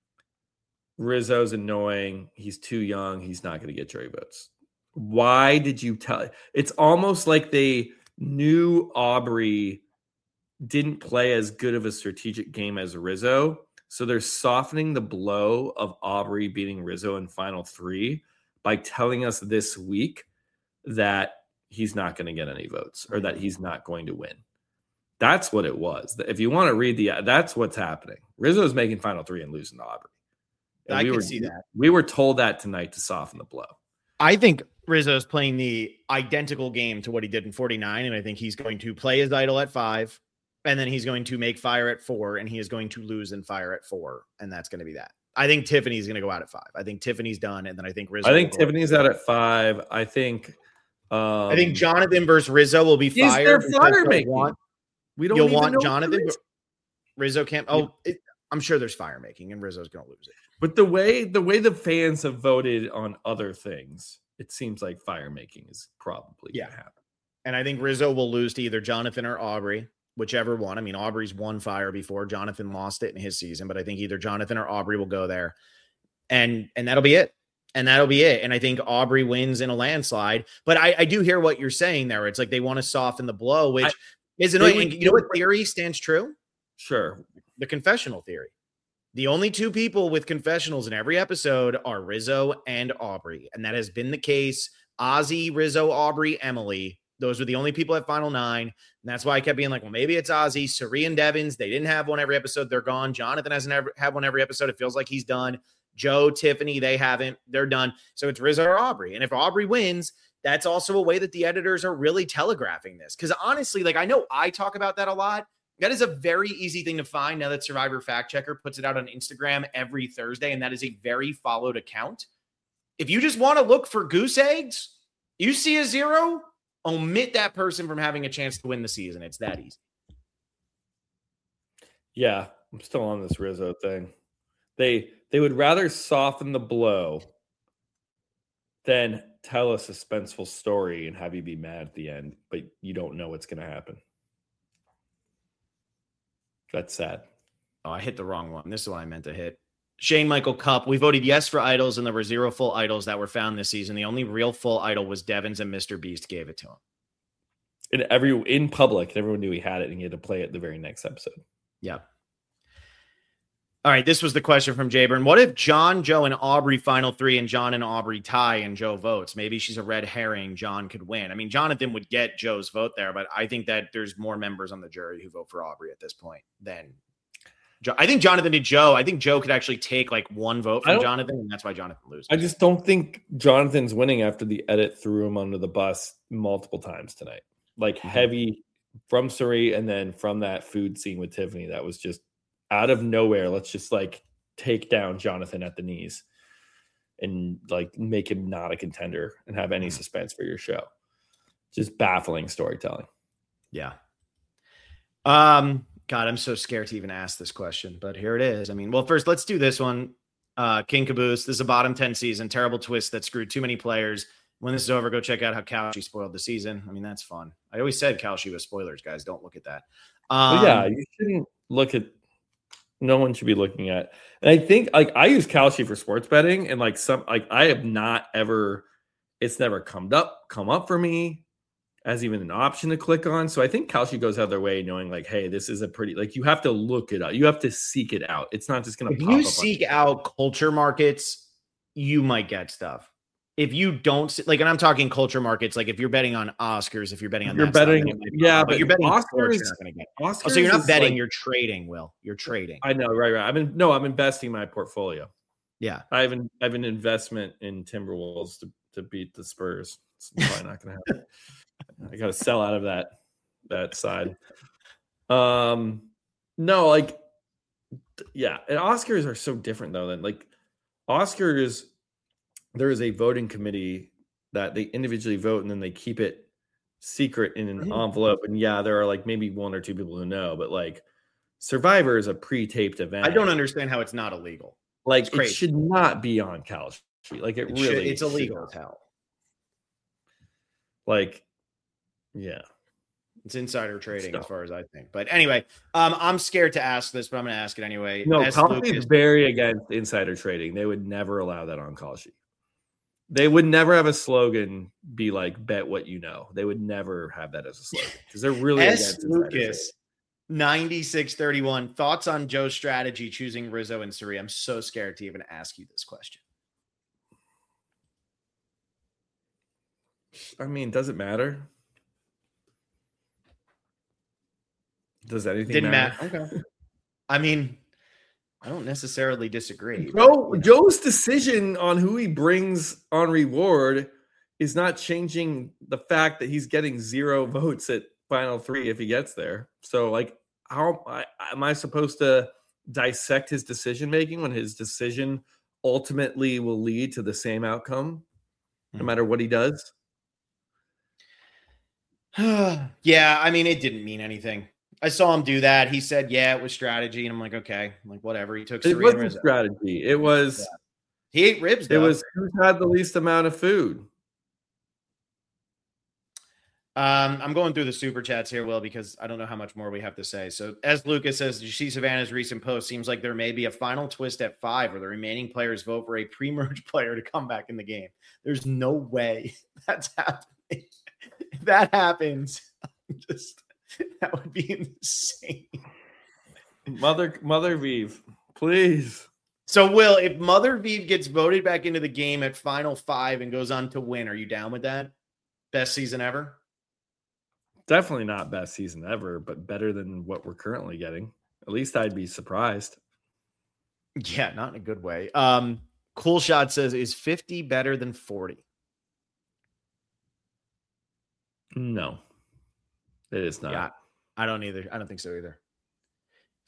Rizzo's annoying. He's too young. He's not going to get jury votes. Why did you tell? It's almost like they knew Aubrey didn't play as good of a strategic game as Rizzo. So they're softening the blow of Aubrey beating Rizzo in Final 3 by telling us this week that he's not going to get any votes or that he's not going to win. That's what it was. If you want to read that's what's happening. Rizzo's making Final 3 and losing to Aubrey. And I can see that. We were told that tonight to soften the blow. I think Rizzo's playing the identical game to what he did in 49, and I think he's going to play his idol at 5. And then he's going to make fire at 4, and he is going to lose in fire at 4, and that's going to be that. I think Tiffany's going to go out at 5. I think Tiffany's done, and then I think Rizzo. I think Tiffany's out at 5. I think Jonathan versus Rizzo will be fired. Is there fire making? You'll want Jonathan. Rizzo can't. I'm sure there's fire making, and Rizzo's going to lose it. But the way the fans have voted on other things, it seems like fire making is probably going to happen. And I think Rizzo will lose to either Jonathan or Aubrey. Whichever one. I mean, Aubrey's won fire before. Jonathan lost it in his season, but I think either Jonathan or Aubrey will go there. And that'll be it. And I think Aubrey wins in a landslide. But I do hear what you're saying there. It's like they want to soften the blow, which is annoying. You know what theory stands true? Sure. The confessional theory. The only two people with confessionals in every episode are Rizzo and Aubrey. And that has been the case. Ozzy, Rizzo, Aubrey, Emily. Those were the only people at Final 9. And that's why I kept being like, well, maybe it's Ozzy, Cirie, and Devens. They didn't have one every episode. They're gone. Jonathan hasn't ever had one every episode. It feels like he's done. Joe, Tiffany, they haven't. They're done. So it's Rizzo or Aubrey. And if Aubrey wins, that's also a way that the editors are really telegraphing this. Because honestly, like I know I talk about that a lot. That is a very easy thing to find now that Survivor Fact Checker puts it out on Instagram every Thursday, and that is a very followed account. If you just want to look for goose eggs, you see a 0, omit that person from having a chance to win the season. It's that easy. Yeah, I'm still on this Rizzo thing. They would rather soften the blow than tell a suspenseful story and have you be mad at the end, but you don't know what's going to happen. That's sad. Oh, I hit the wrong one. This is what I meant to hit. Shane Michael Cup. We voted yes for idols, and there were 0 full idols that were found this season. The only real full idol was Devins, and Mr. Beast gave it to him. And in public, everyone knew he had it, and he had to play it the very next episode. Yeah. All right, this was the question from Jayburn. What if John, Joe, and Aubrey final 3 and John and Aubrey tie and Joe votes? Maybe she's a red herring. John could win. I mean, Jonathan would get Joe's vote there, but I think that there's more members on the jury who vote for Aubrey at this point than Joe. I think Jonathan did Joe. I think Joe could actually take like 1 vote from Jonathan, and that's why Jonathan loses. I just don't think Jonathan's winning after the edit threw him under the bus multiple times tonight. Like heavy from Suri and then from that food scene with Tiffany. That was just out of nowhere. Let's just like take down Jonathan at the knees and like make him not a contender and have any suspense for your show. Just baffling storytelling. Yeah. God, I'm so scared to even ask this question, but here it is. I mean, well, first let's do this one. King Caboose. This is a bottom 10 season. Terrible twist that screwed too many players. When this is over, go check out how Kalshi spoiled the season. I mean, that's fun. I always said Kalshi was spoilers, guys. Don't look at that. Yeah, you shouldn't look at. No one should be looking at. And I think like I use Kalshi for sports betting, and like I have not ever. It's never come up for me as even an option to click on. So I think Kalshi goes out of their way knowing like, hey, this is a pretty like you have to look it up. You have to seek it out. It's not just going to. If you seek out culture markets, you might get stuff. If you don't like, and I'm talking culture markets, like if you're betting on Oscars, if you're betting on you're betting, stuff, but you're betting Oscars, sports, you're not going to get. Oscars so you're not betting, you're trading. Will you're trading? I know, right. I'm investing my portfolio. Yeah, I have an investment in Timberwolves to beat the Spurs. It's probably not going to happen. I got to sell out of that side. No, like, yeah, and Oscars are so different though than like Oscars. There is a voting committee that they individually vote and then they keep it secret in an envelope. And yeah, there are like maybe 1 or 2 people who know, but like Survivor is a pre-taped event. I don't understand how it's not illegal. Like it should not be on Kalshi. Like it's illegal as hell. Like, yeah. It's insider trading as far as I think. But anyway, I'm scared to ask this, but I'm going to ask it anyway. No, Kalshi is very against insider trading. They would never allow that on Kalshi. They would never have a slogan be like "bet what you know." They would never have that as a slogan because they're really against Lucas 9631. Thoughts on Joe's strategy choosing Rizzo and Suri? I'm so scared to even ask you this question. I mean, does it matter? Does anything Didn't matter? Okay. I mean, I don't necessarily disagree. Joe's decision on who he brings on reward is not changing the fact that he's getting 0 votes at final 3 if he gets there. So, like, how am I supposed to dissect his decision making when his decision ultimately will lead to the same outcome, no matter what he does? Yeah, I mean, it didn't mean anything. I saw him do that. He said, yeah, it was strategy. And I'm like, okay, like whatever. He took It wasn't strategy. It was he ate ribs, though. It was who had the least amount of food. I'm going through the super chats here, Will, because I don't know how much more we have to say. So as Lucas says, did you see Savannah's recent post? Seems like there may be a final twist at 5 where the remaining players vote for a pre-merge player to come back in the game. There's no way that's happening. If that happens, that would be insane. Mother Vive, please. So, Will, if Mother Vive gets voted back into the game at final 5 and goes on to win, are you down with that? Best season ever? Definitely not best season ever, but better than what we're currently getting. At least I'd be surprised. Yeah, not in a good way. Cool Shot says, is 50 better than 40? No, it is not. Yeah, I don't either. I don't think so either.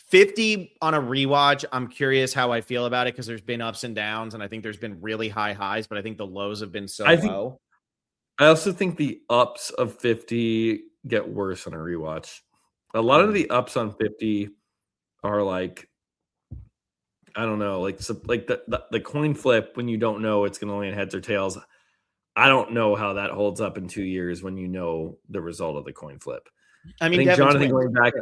50 on a rewatch. I'm curious how I feel about it because there's been ups and downs, and I think there's been really high highs, but I think the lows have been so low. I also think the ups of 50 get worse on a rewatch. A lot of the ups on 50 are like, I don't know, like the coin flip when you don't know it's going to land heads or tails. I don't know how that holds up in 2 years when you know the result of the coin flip. I mean, think Jonathan going back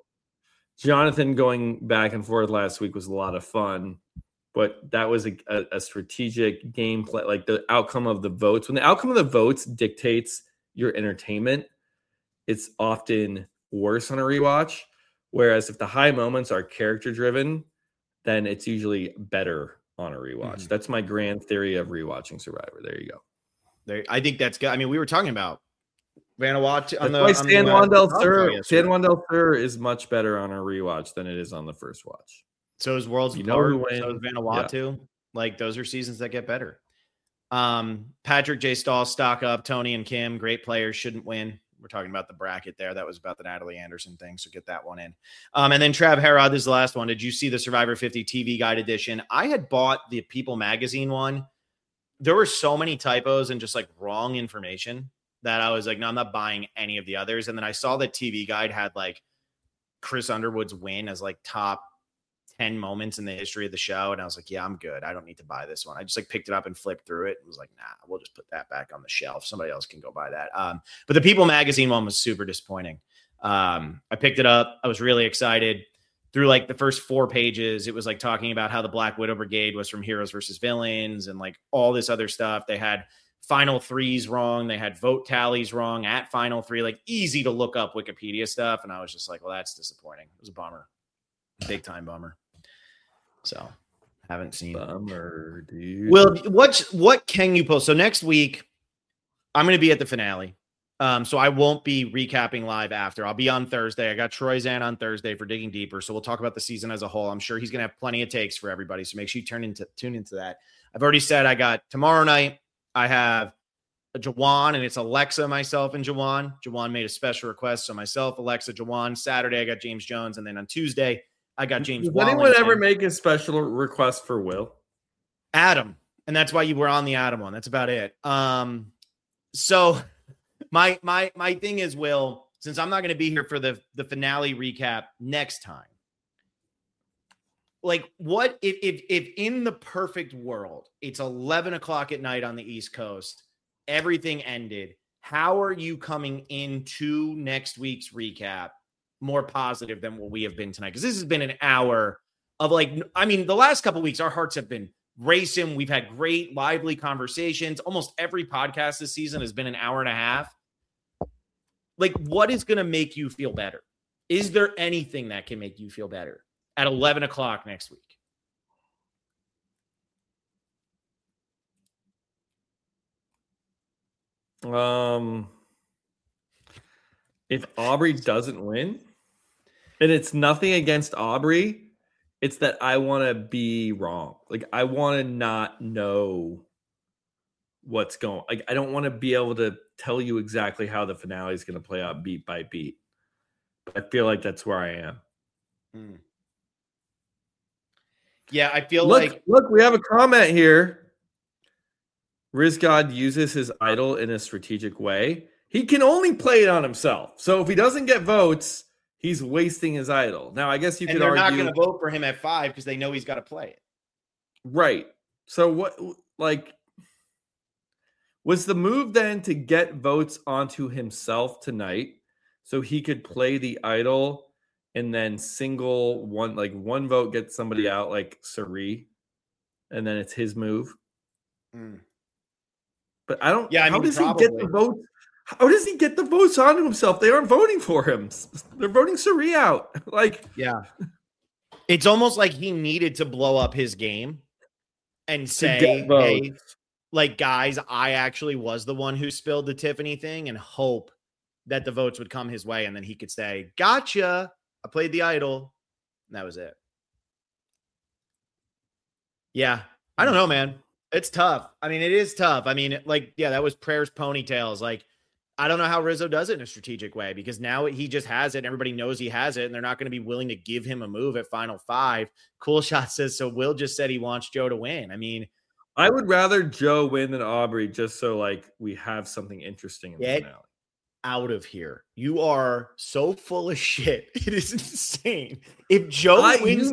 and forth last week was a lot of fun, but that was a strategic game play. Like the outcome of the votes, when the outcome of the votes dictates your entertainment, it's often worse on a rewatch. Whereas if the high moments are character driven, then it's usually better on a rewatch. Mm-hmm. That's my grand theory of rewatching Survivor. There you go. I think that's good. I mean, we were talking about Vanuatu on the San Juan del Sur. San Juan del Sur is much better on a rewatch than it is on the first watch. So is Worlds Apart. So is Vanuatu. Yeah. Like those are seasons that get better. Patrick J. Stahl, stock up. Tony and Kim, great players, shouldn't win. We're talking about the bracket there. That was about the Natalie Anderson thing. So get that one in. And then Trav Herod, this is the last one. Did you see the Survivor 50 TV Guide edition? I had bought the People Magazine one. There were so many typos and just like wrong information that I was like, no, I'm not buying any of the others. And then I saw that TV Guide had like Chris Underwood's win as like top 10 moments in the history of the show. And I was like, yeah, I'm good. I don't need to buy this one. I just like picked it up and flipped through it and was like, nah, we'll just put that back on the shelf. Somebody else can go buy that. But the People Magazine one was super disappointing. I picked it up. I was really excited. Through like the first 4 pages, it was like talking about how the Black Widow Brigade was from Heroes versus Villains and like all this other stuff. They had final threes wrong. They had vote tallies wrong at final 3, like easy to look up Wikipedia stuff. And I was just like, well, that's disappointing. It was a bummer. Big time bummer. So haven't seen bummer, dude. Well, what can you post? So next week, I'm going to be at the finale. So I won't be recapping live after. I'll be on Thursday. I got Troy Zan on Thursday for Digging Deeper. So we'll talk about the season as a whole. I'm sure he's going to have plenty of takes for everybody. So make sure you tune into that. I've already said I got tomorrow night. I have a Jawan, and it's Alexa, myself, and Jawan. Jawan made a special request. So myself, Alexa, Jawan. Saturday, I got James Jones. And then on Tuesday, I got James Does anyone ever make a special request for Will? Adam. And that's why you were on the Adam one. That's about it. So my thing is, Will, since I'm not going to be here for the finale recap next time, like what if in the perfect world, it's 11 o'clock at night on the East Coast, everything ended. How are you coming into next week's recap more positive than what we have been tonight? Because this has been an hour of like, I mean, the last couple of weeks, our hearts have been racing. We've had great, lively conversations. Almost every podcast this season has been an hour and a half. Like, what is going to make you feel better? Is there anything that can make you feel better at 11 o'clock next week? If Aubrey doesn't win, and it's nothing against Aubrey, it's that I want to be wrong. Like, I want to not know what's going. Like, I don't want to be able to tell you exactly how the finale is going to play out beat by beat. But I feel like that's where I am. Yeah, I feel look, we have a comment here. Rizgod uses his idol in a strategic way. He can only play it on himself. So if he doesn't get votes, he's wasting his idol. Now, I guess you could argue. They're not going to vote for him at 5 because they know he's got to play it. Right. So what, like, was the move then to get votes onto himself tonight so he could play the idol and then single one, like one vote gets somebody out, like Sari, and then it's his move? But I don't. Yeah, I mean, how does he get the votes? How does he get the votes onto himself? They aren't voting for him. They're voting Sari out. Like, yeah, it's almost like he needed to blow up his game and say, "Hey, like, guys, I actually was the one who spilled the Tiffany thing," and hope that the votes would come his way, and then he could say, "Gotcha, I played the idol," and that was it. Yeah, I don't know, man. It's tough. I mean, it is tough. I mean, like, yeah, that was Prayers Ponytails. Like, I don't know how Rizzo does it in a strategic way, because now he just has it and everybody knows he has it and they're not going to be willing to give him a move at Final Five. Cool Shot says, so Will just said he wants Joe to win. I mean, I would rather Joe win than Aubrey, just so like we have something interesting in the finale. Out of here. You are so full of shit. It is insane. If Joe wins,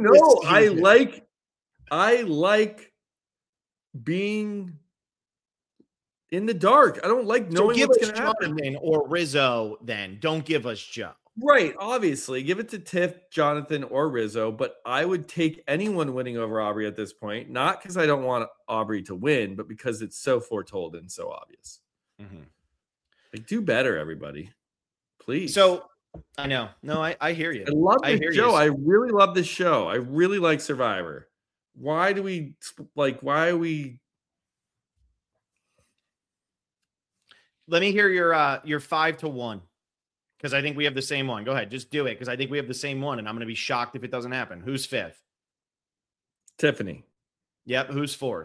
I like being in the dark. I don't like knowing what's going to happen. Or Rizzo, then don't give us Joe. Right, obviously, give it to Tiff, Jonathan, or Rizzo. But I would take anyone winning over Aubrey at this point, not because I don't want Aubrey to win, but because it's so foretold and so obvious. Mm-hmm. Like, do better, everybody, please. So I know, no, I hear you. I love this show. I really love this show. I really like Survivor. Why are we? Let me hear your 5-1, because I think we have the same one. Go ahead, just do it, because I think we have the same one, and I'm going to be shocked if it doesn't happen. Who's 5th? Tiffany. Yep. Who's 4th?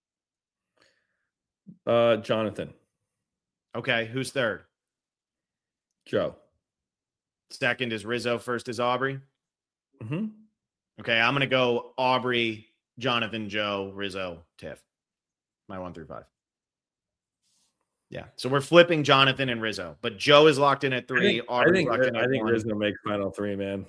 Jonathan. Okay. Who's 3rd? Joe. 2nd is Rizzo. 1st is Aubrey. Mm-hmm. Okay, I'm going to go Aubrey, Jonathan, Joe, Rizzo, Tiff. My 1 through 5. Yeah, so we're flipping Jonathan and Rizzo, but Joe is locked in at 3. I think Rizzo makes final 3, man.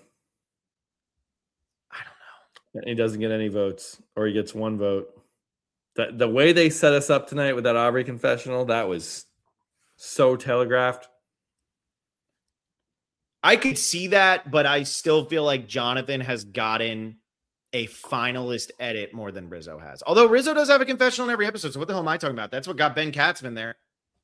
I don't know. He doesn't get any votes, or he gets 1 vote. The way they set us up tonight with that Aubrey confessional, that was so telegraphed. I could see that, but I still feel like Jonathan has gotten a finalist edit more than Rizzo has. Although Rizzo does have a confessional in every episode, so what the hell am I talking about? That's what got Ben Katzman there.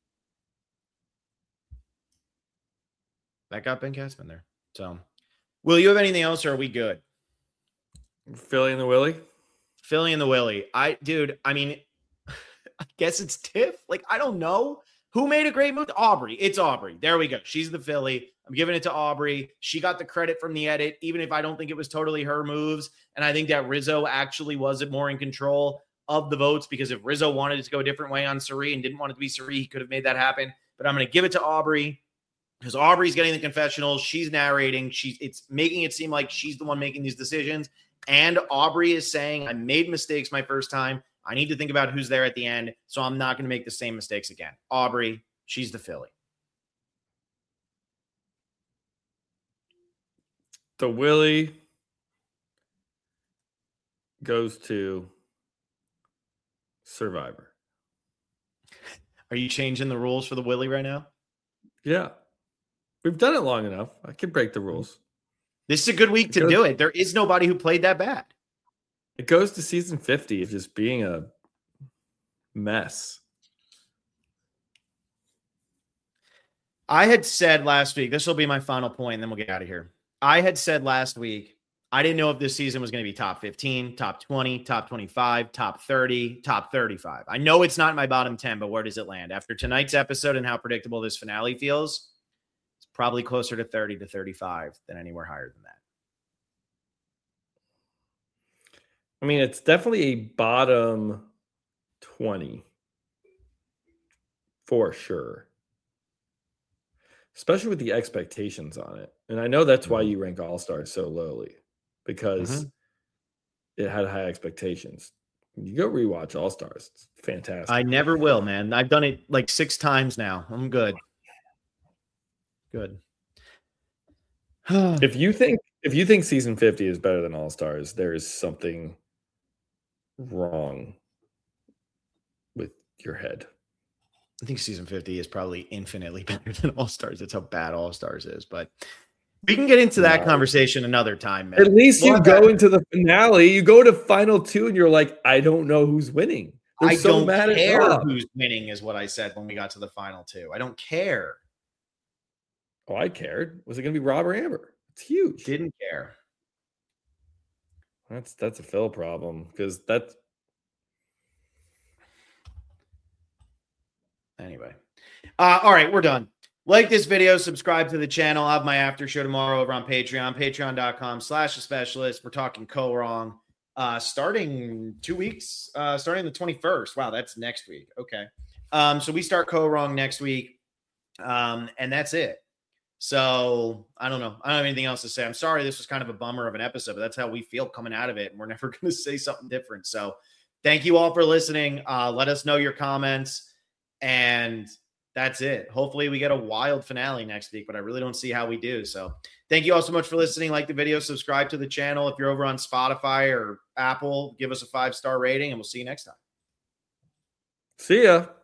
That got Ben Katzman there. So, Will, you have anything else, or are we good? Philly and the Willie? Philly and the Willie. I mean, I guess it's Tiff. Like, I don't know. Who made a great move? Aubrey. It's Aubrey. There we go. She's the Philly. I'm giving it to Aubrey. She got the credit from the edit, even if I don't think it was totally her moves. And I think that Rizzo actually was more in control of the votes, because if Rizzo wanted it to go a different way on Cirie and didn't want it to be Cirie, he could have made that happen. But I'm going to give it to Aubrey, because Aubrey's getting the confessional. She's narrating. It's making it seem like she's the one making these decisions. And Aubrey is saying, I made mistakes my first time. I need to think about who's there at the end, so I'm not going to make the same mistakes again. Aubrey, she's the Philly. The Willie goes to Survivor. Are you changing the rules for the Willie right now? Yeah. We've done it long enough. I can break the rules. This is a good week to do it. There is nobody who played that bad. It goes to season 50 of just being a mess. I had said last week, this will be my final point, and then we'll get out of here. I had said last week, I didn't know if this season was going to be top 15, top 20, top 25, top 30, top 35. I know it's not in my bottom 10, but where does it land? After tonight's episode and how predictable this finale feels, it's probably closer to 30 to 35 than anywhere higher than that. I mean, it's definitely a bottom 20 for sure, especially with the expectations on it. And I know that's why you rank All-Stars so lowly, because it had high expectations. You go rewatch All-Stars. It's fantastic. I never will, man. I've done it like 6 times now. I'm good. Good. If you think season 50 is better than All-Stars, there is something wrong with your head. I think season 50 is probably infinitely better than All-Stars. That's how bad All-Stars is. But we can get into that conversation another time, man. At least you go into the finale. You go to final 2 and you're like, I don't know who's winning. I don't care who's winning is what I said when we got to the final 2. I don't care. Oh, I cared. Was it going to be Rob or Amber? It's huge. Didn't care. That's a Phil problem, because that's anyway. All right, we're done. Like this video, subscribe to the channel. I'll have my after show tomorrow over on Patreon, patreon.com/thespecialist. We're talking Kaoh Rong, starting 2 weeks, starting the 21st. Wow, that's next week. Okay. So we start Kaoh Rong next week. And that's it. So I don't know. I don't have anything else to say. I'm sorry this was kind of a bummer of an episode, but that's how we feel coming out of it. And we're never going to say something different. So thank you all for listening. Let us know your comments. And that's it. Hopefully we get a wild finale next week, but I really don't see how we do. So thank you all so much for listening. Like the video, subscribe to the channel. If you're over on Spotify or Apple, give us a 5-star rating, and we'll see you next time. See ya.